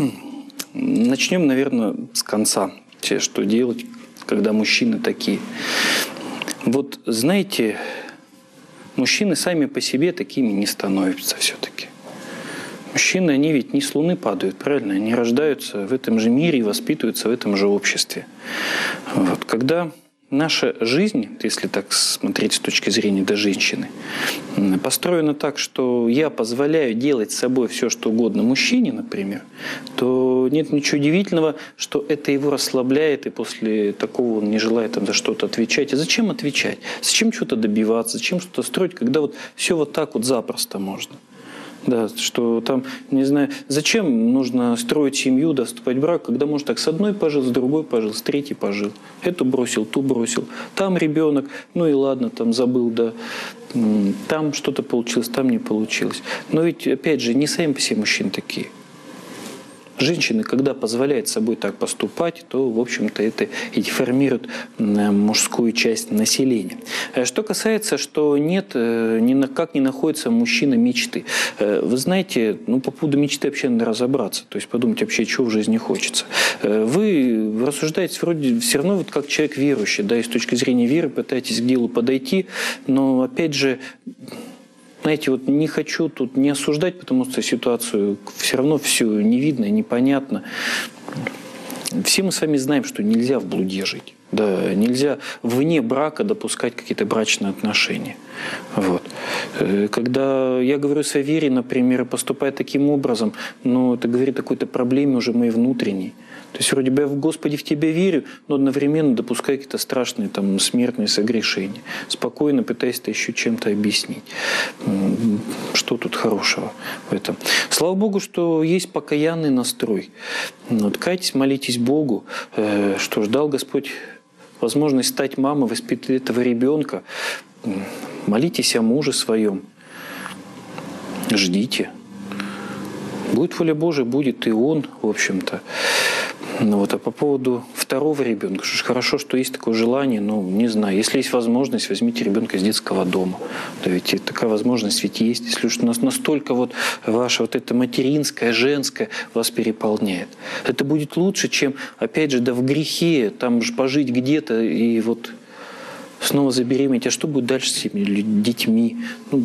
Начнем, наверное, с конца. Что делать, когда мужчины такие. Вот знаете, мужчины сами по себе такими не становятся все-таки. Мужчины, они ведь не с Луны падают, правильно? Они рождаются в этом же мире и воспитываются в этом же обществе. Вот. Когда наша жизнь, если так смотреть с точки зрения до женщины, построена так, что я позволяю делать с собой все, что угодно мужчине, например, то нет ничего удивительного, что это его расслабляет, и после такого он не желает там за что-то отвечать. И зачем отвечать? Зачем что-то добиваться? Зачем что-то строить, когда вот все вот так вот запросто можно? Да, что там, не знаю, зачем нужно строить семью, да, вступать в брак, когда можно так с одной пожил, с другой пожил, с третьей пожил. Эту бросил, ту бросил. Там ребенок, ну и ладно, там забыл, да. Там что-то получилось, там не получилось. Но ведь, опять же, не сами по себе мужчины такие. Женщины, когда позволяют собой так поступать, то, в общем-то, это и формирует мужскую часть населения. Что касается, что нет, как не находится мужчина мечты. Вы знаете, ну, по поводу мечты вообще надо разобраться. То есть подумать вообще, чего в жизни хочется. Вы рассуждаете вроде все равно вот как человек верующий, да, и с точки зрения веры пытаетесь к делу подойти, но, опять же, знаете, вот не хочу тут не осуждать, потому что ситуацию все равно все не видно и непонятно. Все мы с вами знаем, что нельзя в блуде жить. Да, нельзя вне брака допускать какие-то брачные отношения. Вот. Когда я говорю о своей вере, например, поступая таким образом, ну, это говорит о какой-то проблеме уже моей внутренней. То есть вроде бы я в Господе в Тебя верю, но одновременно допускаю какие-то страшные там, смертные согрешения. Спокойно пытаясь это еще чем-то объяснить. Что тут хорошего в этом? Слава Богу, что есть покаянный настрой. Вот, кайтесь, молитесь Богу, что ж, дал Господь возможность стать мамой, воспитать этого ребенка. Молитесь о муже своем. Ждите. Будет воля Божия, будет и он, в общем-то. Ну вот, а по поводу второго ребенка, что ж, хорошо, что есть такое желание, но не знаю, если есть возможность, возьмите ребенка из детского дома. Да ведь и такая возможность ведь есть, если уж нас настолько вот ваше вот это материнское, женское вас переполняет. Это будет лучше, чем, опять же, да в грехе, там же пожить где-то и вот снова забеременеть. А что будет дальше с этими детьми? Ну,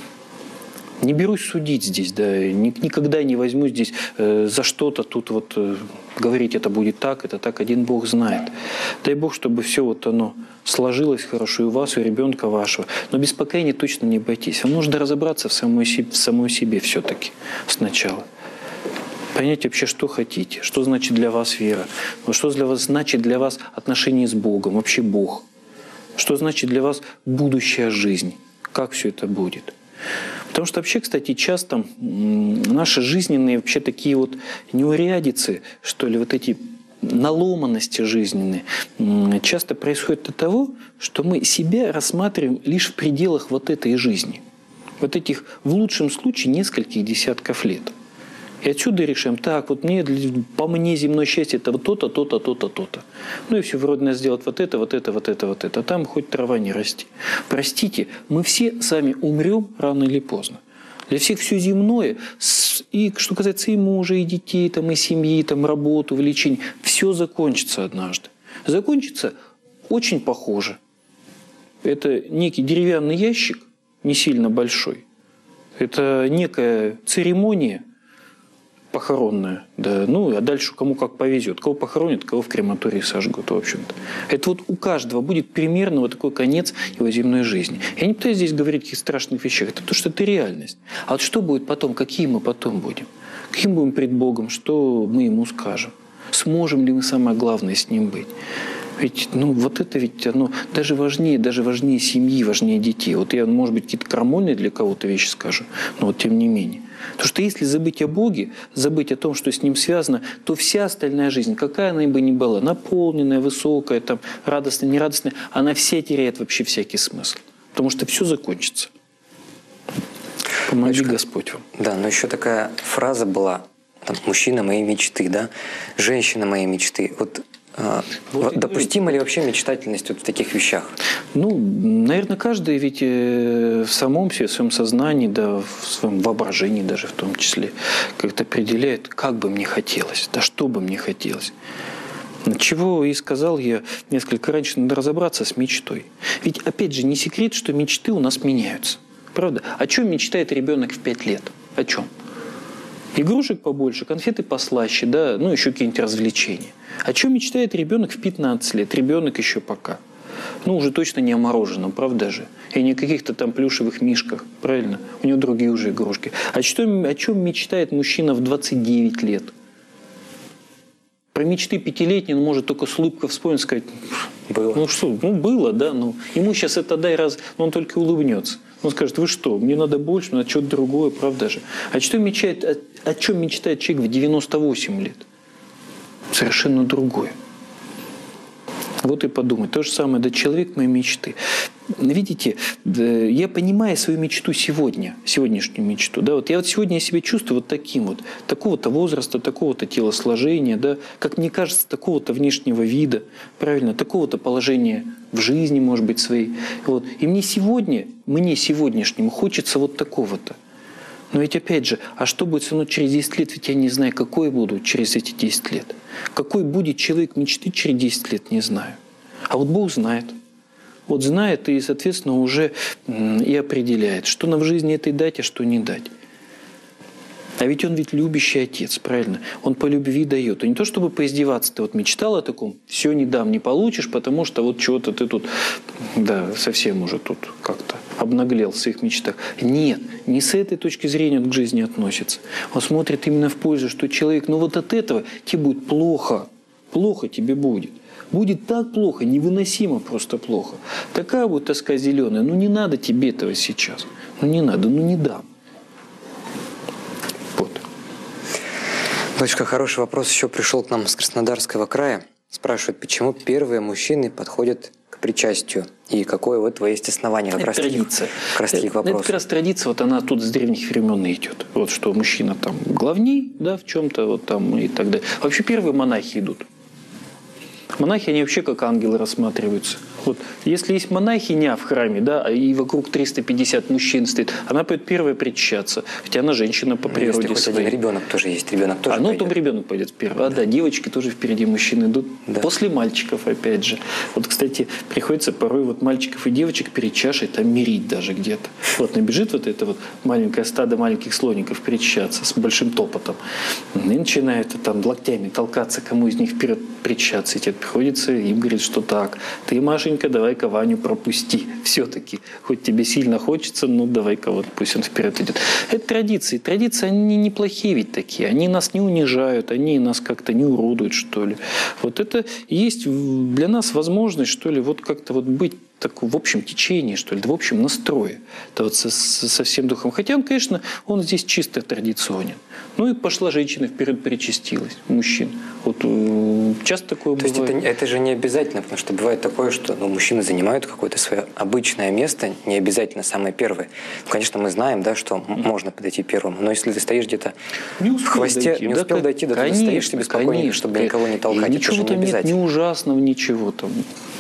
не берусь судить здесь, да, никогда не возьму здесь э, за что-то тут вот э, говорить, это будет так, это так, один Бог знает. Дай Бог, чтобы все вот оно сложилось хорошо и у вас, и у ребенка вашего. Но без покаяния точно не обойтись. Вам нужно разобраться в самой себе, в самой себе все-таки сначала. Понять вообще, что хотите, что значит для вас вера, что для вас значит для вас отношения с Богом, вообще Бог. Что значит для вас будущая жизнь, как все это будет. Потому что вообще, кстати, часто наши жизненные вообще такие вот неурядицы, что ли, вот эти наломанности жизненные, часто происходят от того, что мы себя рассматриваем лишь в пределах вот этой жизни. Вот этих, в лучшем случае, нескольких десятков лет. И отсюда решаем, так, вот мне, по мне земное счастье это вот то-то, то-то, то-то, то-то. Ну и все, вроде надо сделать вот это, вот это, вот это, вот это. А там хоть трава не расти. Простите, мы все сами умрем рано или поздно. Для всех все земное, и что касается и мужа, и детей, там, и семьи, там, работы, увлечений, все закончится однажды. Закончится очень похоже. Это некий деревянный ящик, не сильно большой. Это некая церемония, похоронная, да, ну, а дальше кому как повезет. Кого похоронят, кого в крематории сожгут, в общем-то. Это вот у каждого будет примерно вот такой конец его земной жизни. Я не пытаюсь здесь говорить о каких страшных вещах, это то, что это реальность. А вот что будет потом, какие мы потом будем? Каким будем пред Богом, что мы Ему скажем? Сможем ли мы, самое главное, с Ним быть? Ведь, ну, вот это ведь оно даже важнее, даже важнее семьи, важнее детей. Вот я, может быть, какие-то крамольные для кого-то вещи скажу, но вот тем не менее. Потому что если забыть о Боге, забыть о том, что с Ним связано, то вся остальная жизнь, какая она бы ни была, наполненная, высокая, там, радостная, нерадостная, она вся теряет вообще всякий смысл. Потому что все закончится. Помоги, Батюшка, Господь вам. Да, но еще такая фраза была, там, мужчина моей мечты, да, женщина моей мечты. Вот Вот допустима ли вообще мечтательность вот в таких вещах? Ну, наверное, каждый ведь в самом себе, в своем сознании, да, в своем воображении даже в том числе, как-то определяет, как бы мне хотелось, да что бы мне хотелось. Чего и сказал я несколько раньше, надо разобраться с мечтой. Ведь, опять же, не секрет, что мечты у нас меняются. Правда? О чем мечтает ребенок в пять лет? О чем? Игрушек побольше, конфеты послаще, да, ну еще какие-нибудь развлечения. О чем мечтает ребенок в пятнадцать лет? Ребенок еще пока. Ну, уже точно не о мороженом, правда же? И не о каких-то там плюшевых мишках, правильно? У него другие уже игрушки. А что, о чем мечтает мужчина в двадцать девять лет? Про мечты пятилетние он может только с улыбкой вспомнить, сказать, Было. ну что, ну было, да, ну ему сейчас это дай раз, но он только улыбнется. Он скажет, вы что, мне надо больше, надо что-то другое, правда же? А что мечтает, о, о чем мечтает человек в девяносто восемь лет? Совершенно другое. Вот и подумай. То же самое, да, человек моей мечты. Видите, я понимаю свою мечту сегодня, сегодняшнюю мечту. Да, вот я вот сегодня себя чувствую вот таким вот, такого-то возраста, такого-то телосложения, да, как мне кажется, такого-то внешнего вида, правильно, такого-то положения в жизни, может быть, своей. Вот. И мне сегодня, мне сегодняшнему хочется вот такого-то. Но ведь опять же, а что будет со мной через десять лет? Ведь я не знаю, какой я буду через эти десять лет. Какой будет человек мечты через десять лет, не знаю. А вот Бог знает. Вот знает и, соответственно, уже и определяет, что нам в жизни этой дать, а что не дать. А ведь он ведь любящий отец, правильно? Он по любви дает. И не то, чтобы поиздеваться, ты вот мечтал о таком, все не дам, не получишь, потому что вот чего-то ты тут, да, совсем уже тут как-то обнаглел в своих мечтах. Нет, не с этой точки зрения он к жизни относится. Он смотрит именно в пользу, что человек, ну вот от этого тебе будет плохо, плохо тебе будет. Будет так плохо, невыносимо просто плохо. Такая вот тоска зеленая, ну не надо тебе этого сейчас. Ну не надо, ну не дам. Батюшка, хороший вопрос еще пришел к нам с Краснодарского края. Спрашивают, почему первые мужчины подходят к причастию? И какое у этого есть основание? Как это раз традиция. Как раз таки это, это как раз традиция, вот она тут с древних времен идет. Вот что мужчина там главней, да, в чем-то вот там и так далее. Вообще первые монахи идут. Монахи, они вообще как ангелы рассматриваются. Вот, если есть монахиня в храме, да, и вокруг триста пятьдесят мужчин стоит, она пойдет первая причащаться, хотя она женщина по природе если своей. Хоть один ребенок тоже есть, ребенок тоже А ну, пойдет. потом ребенок пойдет первый. А да, девочки тоже впереди, мужчины идут. Да. После мальчиков, опять же. Вот, кстати, приходится порой вот мальчиков и девочек перед чашей там мирить даже где-то. Вот набежит вот это вот маленькое стадо маленьких слоников причащаться с большим топотом. И начинают там локтями толкаться, кому из них вперед причащаться. И тебе приходится им говорить, что так, ты, Машенька, давай-ка Ваню пропусти. Все-таки, хоть тебе сильно хочется, ну давай-ка вот пусть он вперед идет. Это традиции. Традиции, они неплохие ведь такие. Они нас не унижают, они нас как-то не уродуют, что ли. Вот это есть для нас возможность, что ли, вот как-то вот быть так, в общем течении, что ли, в общем настрое, да, вот со, со всем духом. Хотя он, конечно, он здесь чисто традиционен. Ну и пошла женщина вперед, причастилась, мужчин. Вот часто такое То бывает. есть это, это же не обязательно, потому что бывает такое, что ну, мужчины занимают какое-то свое обычное место, не обязательно самое первое. Ну, конечно, мы знаем, да, что можно подойти первым, но если ты стоишь где-то в хвосте, дойти, не да, успел как, дойти, да конечно, ты стоишь себе спокойненько, конечно, чтобы никого не толкать, и это ничего же не там нет, обязательно. ни ужасного, ничего там.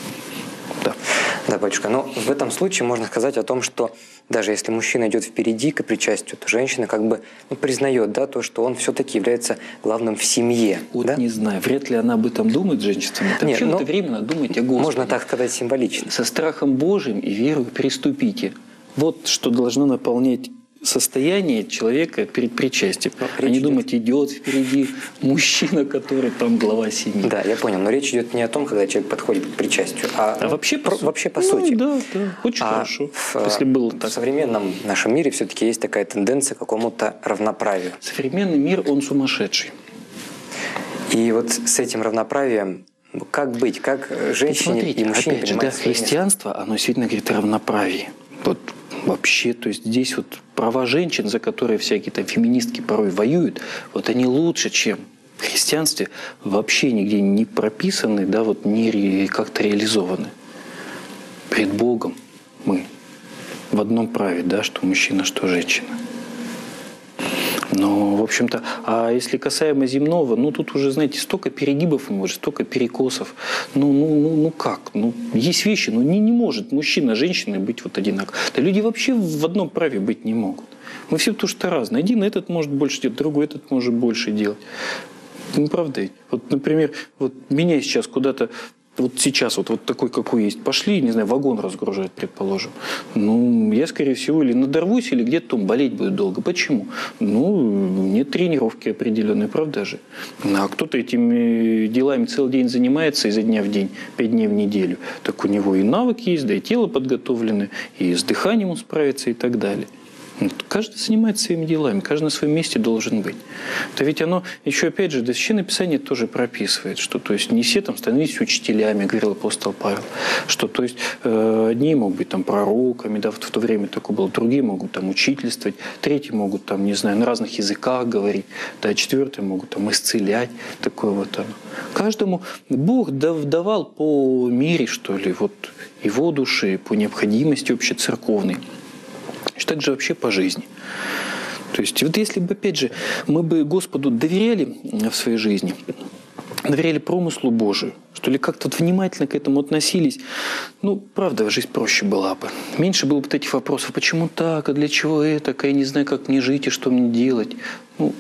Да. Да, батюшка, но в этом случае можно сказать о том, что даже если мужчина идет впереди к причастию, то женщина как бы ну, признает, да, то, что он все-таки является главным в семье. Вот да? не знаю, вряд ли она об этом думает, женщина. Это Нет, вообще ну, в это время надо думать о Господе. Можно так сказать символично. Со страхом Божьим и верой переступите. Вот что должно наполнять состояние человека перед причастием. Но а не идет... думать, идет впереди мужчина, который там глава семьи. Да, я понял. Но речь идет не о том, когда человек подходит к причастию, а, А вообще по, про, вообще по ну, сути. Да, да, очень а хорошо, в, если было в так. В современном нашем мире все-таки есть такая тенденция к какому-то равноправию. Современный мир, он сумасшедший. И вот с этим равноправием как быть, как женщине Смотрите, и мужчине опять же, да, понимать свое место? христианство, оно действительно говорит о равноправии. Вот вообще, то есть здесь вот права женщин, за которые всякие там феминистки порой воюют, вот они лучше, чем в христианстве, вообще нигде не прописаны, да, вот не как-то реализованы. Перед Богом мы в одном праве, да, что мужчина, что женщина. Но, в общем-то, а если касаемо земного, ну тут уже, знаете, столько перегибов, может, столько перекосов. Ну, ну, ну, ну как? Ну, есть вещи, ну не, не может мужчина, женщина быть вот одинаково. Да люди вообще в одном праве быть не могут. Мы все потому что разные. Один этот может больше делать, другой этот может больше делать. Ну, правда ведь? Вот, например, вот меня сейчас куда-то вот сейчас вот, вот такой, какой есть, пошли, не знаю, вагон разгружать, предположим. Ну, я, скорее всего, или надорвусь, или где-то там болеть буду долго. Почему? Ну, нет тренировки определенной, правда же? А кто-то этими делами целый день занимается, изо дня в день, пять дней в неделю. Так у него и навыки есть, да и тело подготовлено, и с дыханием он справится и так далее. Каждый занимается своими делами, каждый на своем месте должен быть. Это ведь оно, еще опять же, да, Священное Писание тоже прописывает, что то есть не все там становились учителями, говорил апостол Павел, что то есть э, одни могут быть там пророками, да, вот в то время такое было, другие могут там учительствовать, третьи могут там, не знаю, на разных языках говорить, да, четвертые могут там исцелять, такое вот оно. Каждому Бог давал по мере, что ли, вот его души, по необходимости общецерковной. Так же вообще по жизни. То есть вот если бы, опять же, мы бы Господу доверяли в своей жизни, доверяли промыслу Божию, что ли как-то вот внимательно к этому относились, ну, правда, жизнь проще была бы. Меньше было бы этих вопросов, почему так, а для чего это, а я не знаю, как мне жить и что мне делать. Ну,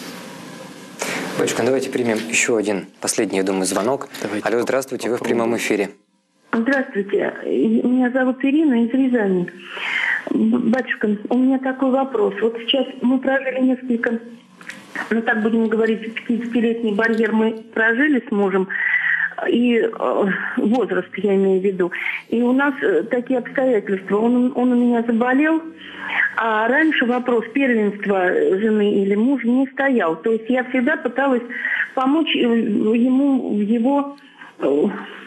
Батюшка, давайте примем еще один последний, я думаю, звонок. Давайте Алло, здравствуйте, вы в прямом эфире. Здравствуйте, меня зовут Ирина из Рязани. Батюшка, у меня такой вопрос. Вот сейчас мы прожили несколько, ну так будем говорить, пятидесятилетний барьер мы прожили с мужем, и э, возраст я имею в виду. И у нас э, такие обстоятельства. Он, он у меня заболел, а раньше вопрос первенства жены или мужа не стоял. То есть я всегда пыталась помочь ему в его... Э,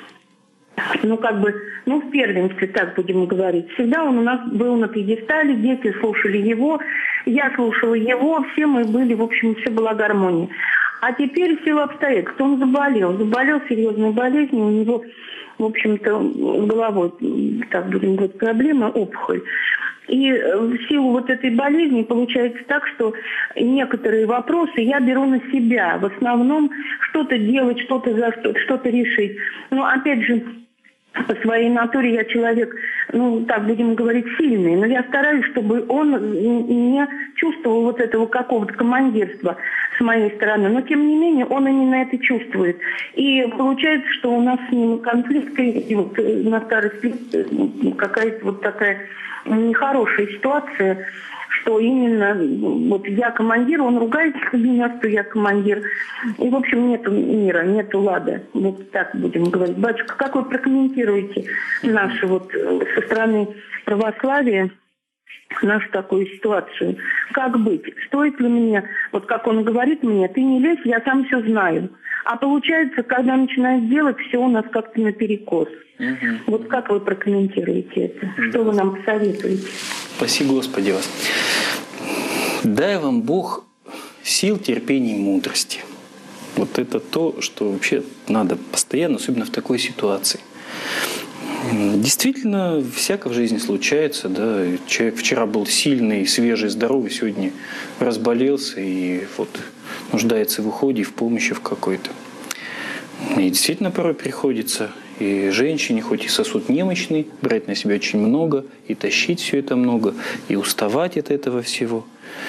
ну, как бы, ну, в первенстве, так будем говорить. Всегда он у нас был на пьедестале, дети слушали его, я слушала его, все мы были, в общем, все была гармония. А теперь в силу обстоятельств он заболел, заболел серьезной болезнью, у него, в общем-то, с головой, так будем говорить, проблема, опухоль. И в силу вот этой болезни получается так, что некоторые вопросы я беру на себя. В основном что-то делать, что-то за что-то, что-то решить. Но опять же, по своей натуре я человек, ну, так будем говорить, сильный. Но я стараюсь, чтобы он не чувствовал вот этого какого-то командирства с моей стороны. Но, тем не менее, он именно это чувствует. И получается, что у нас с ним конфликт, и вот на старость какая-то вот такая нехорошая ситуация, что именно вот я командир, он ругается на меня, что я командир. И, в общем, нету мира, нету лада. Вот так будем говорить. Батюшка, как вы прокомментируете нашу вот со стороны православия, нашу такую ситуацию? Как быть? Стоит ли мне, вот как он говорит мне, ты не лезь, я сам все знаю. А получается, когда начинает делать, все у нас как-то наперекос. Угу. Вот как вы прокомментируете это? Что да. вы нам посоветуете? Спаси Господи вас. Дай вам Бог сил, терпения и мудрости. Вот это то, что вообще надо постоянно, особенно в такой ситуации. Действительно, всяко в жизни случается. Да? Человек вчера был сильный, свежий, здоровый, сегодня разболелся и вот нуждается в уходе, в помощи в какой-то. И действительно порой приходится и женщине, хоть и сосуд немощный, брать на себя очень много, и тащить все это много, и уставать от этого всего.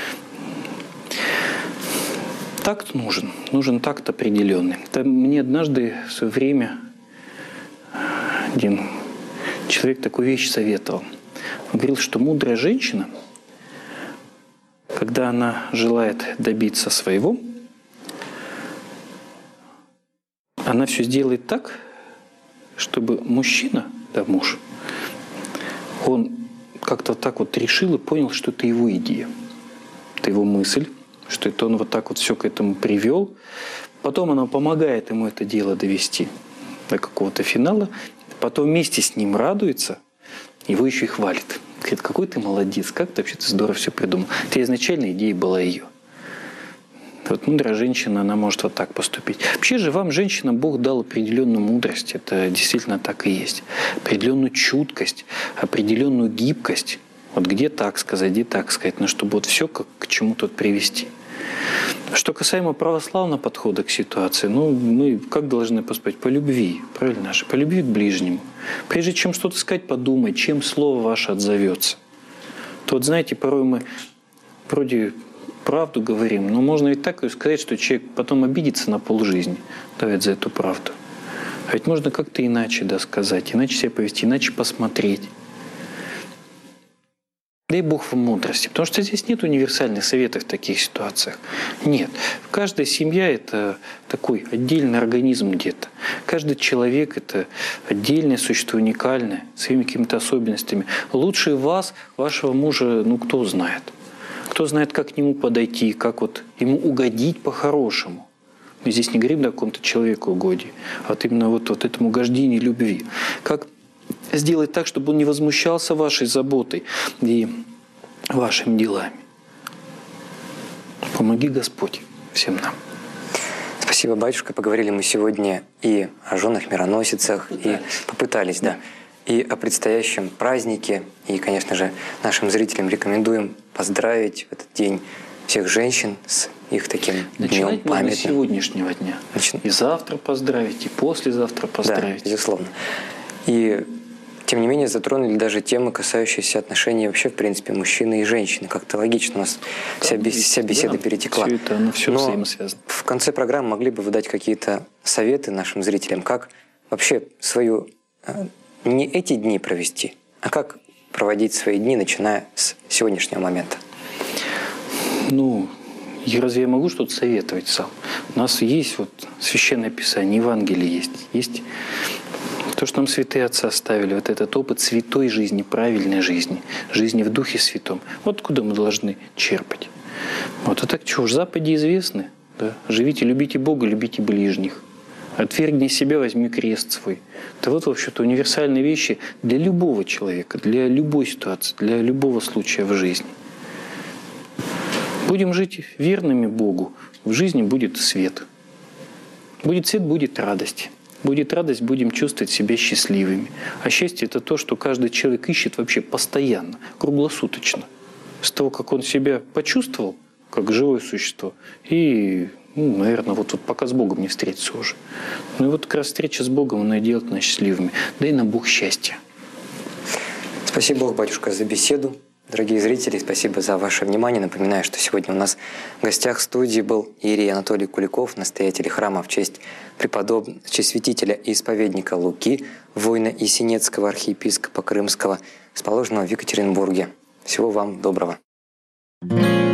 Такт нужен, нужен такт определенный. Это мне однажды в свое время один человек такую вещь советовал. Он говорил, что мудрая женщина, когда она желает добиться своего, она все сделает так, чтобы мужчина, да, муж, он как-то так вот решил и понял, что это его идея, это его мысль, что это он вот так вот все к этому привел. Потом она помогает ему это дело довести до какого-то финала, потом вместе с ним радуется, его еще и хвалит. Говорит, какой ты молодец, как ты вообще ты здорово все придумал. Это изначально идея была ее. Вот мудрая женщина, она может вот так поступить. Вообще же вам, женщина, Бог дал определенную мудрость. Это действительно так и есть. Определенную чуткость, определенную гибкость. Вот где так сказать, где так сказать, но чтобы вот все как к чему-то привести. Что касаемо православного подхода к ситуации, ну, мы как должны поступать? По любви, правильно же? По любви к ближнему. Прежде чем что-то сказать, подумай, чем слово ваше отзовется. То вот, знаете, порой мы вроде правду говорим, но можно и так сказать, что человек потом обидится на полжизни, давит за эту правду. А ведь можно как-то иначе, да, сказать, иначе себя повести, иначе посмотреть. Дай Бог вам мудрости, потому что здесь нет универсальных советов в таких ситуациях. Нет. Каждая семья – это такой отдельный организм где-то. Каждый человек – это отдельное существо, уникальное, своими какими-то особенностями. Лучше вас, вашего мужа, ну кто знает. Кто знает, как к нему подойти, как вот ему угодить по-хорошему. Мы здесь не говорим о каком-то человеку угодии, а вот именно вот, вот этому угождению любви. Как сделать так, чтобы он не возмущался вашей заботой и вашими делами. Помоги Господь всем нам. Спасибо, батюшка. Поговорили мы сегодня и о женах-мироносицах, и попытались, да, и о предстоящем празднике. И, конечно же, нашим зрителям рекомендуем поздравить в этот день всех женщин с их таким днем памятным. Начинать с сегодняшнего дня. Начи... И завтра поздравить, и послезавтра поздравить. Да, безусловно. И тем не менее затронули даже темы, касающиеся отношений вообще, в принципе, мужчины и женщины. Как-то логично у нас да, вся, бес... вся беседа да, перетекла. Все это, оно все Но взаимосвязано. В конце программы могли бы вы дать какие-то советы нашим зрителям, как вообще свою... не эти дни провести, а как проводить свои дни, начиная с сегодняшнего момента? Ну, и разве я могу что-то советовать сам? У нас есть вот Священное Писание, Евангелие есть. Есть то, что нам святые отцы оставили, вот этот опыт святой жизни, правильной жизни, жизни в Духе Святом. Вот откуда мы должны черпать. Вот, а так что уж, Западе известны. Да? Живите, любите Бога, любите ближних. Отвергни себя, возьми крест свой. Это вот, в общем-то, универсальные вещи для любого человека, для любой ситуации, для любого случая в жизни. Будем жить верными Богу, в жизни будет свет. Будет свет, будет радость. Будет радость, будем чувствовать себя счастливыми. А счастье – это то, что каждый человек ищет вообще постоянно, круглосуточно. С того, как он себя почувствовал, как живое существо, и, ну, наверное, вот, вот пока с Богом не встретиться уже. Ну и вот как раз встреча с Богом, она и делает нас счастливыми. Дай нам Бог счастья. Спасибо, Бог, батюшка, за беседу. Дорогие зрители, спасибо за ваше внимание. Напоминаю, что сегодня у нас в гостях студии был иерей Анатолий Куликов, настоятель храма в честь преподобного, в честь святителя и исповедника Луки, воина и синецкого архиепископа Крымского, расположенного в Екатеринбурге. Всего вам доброго.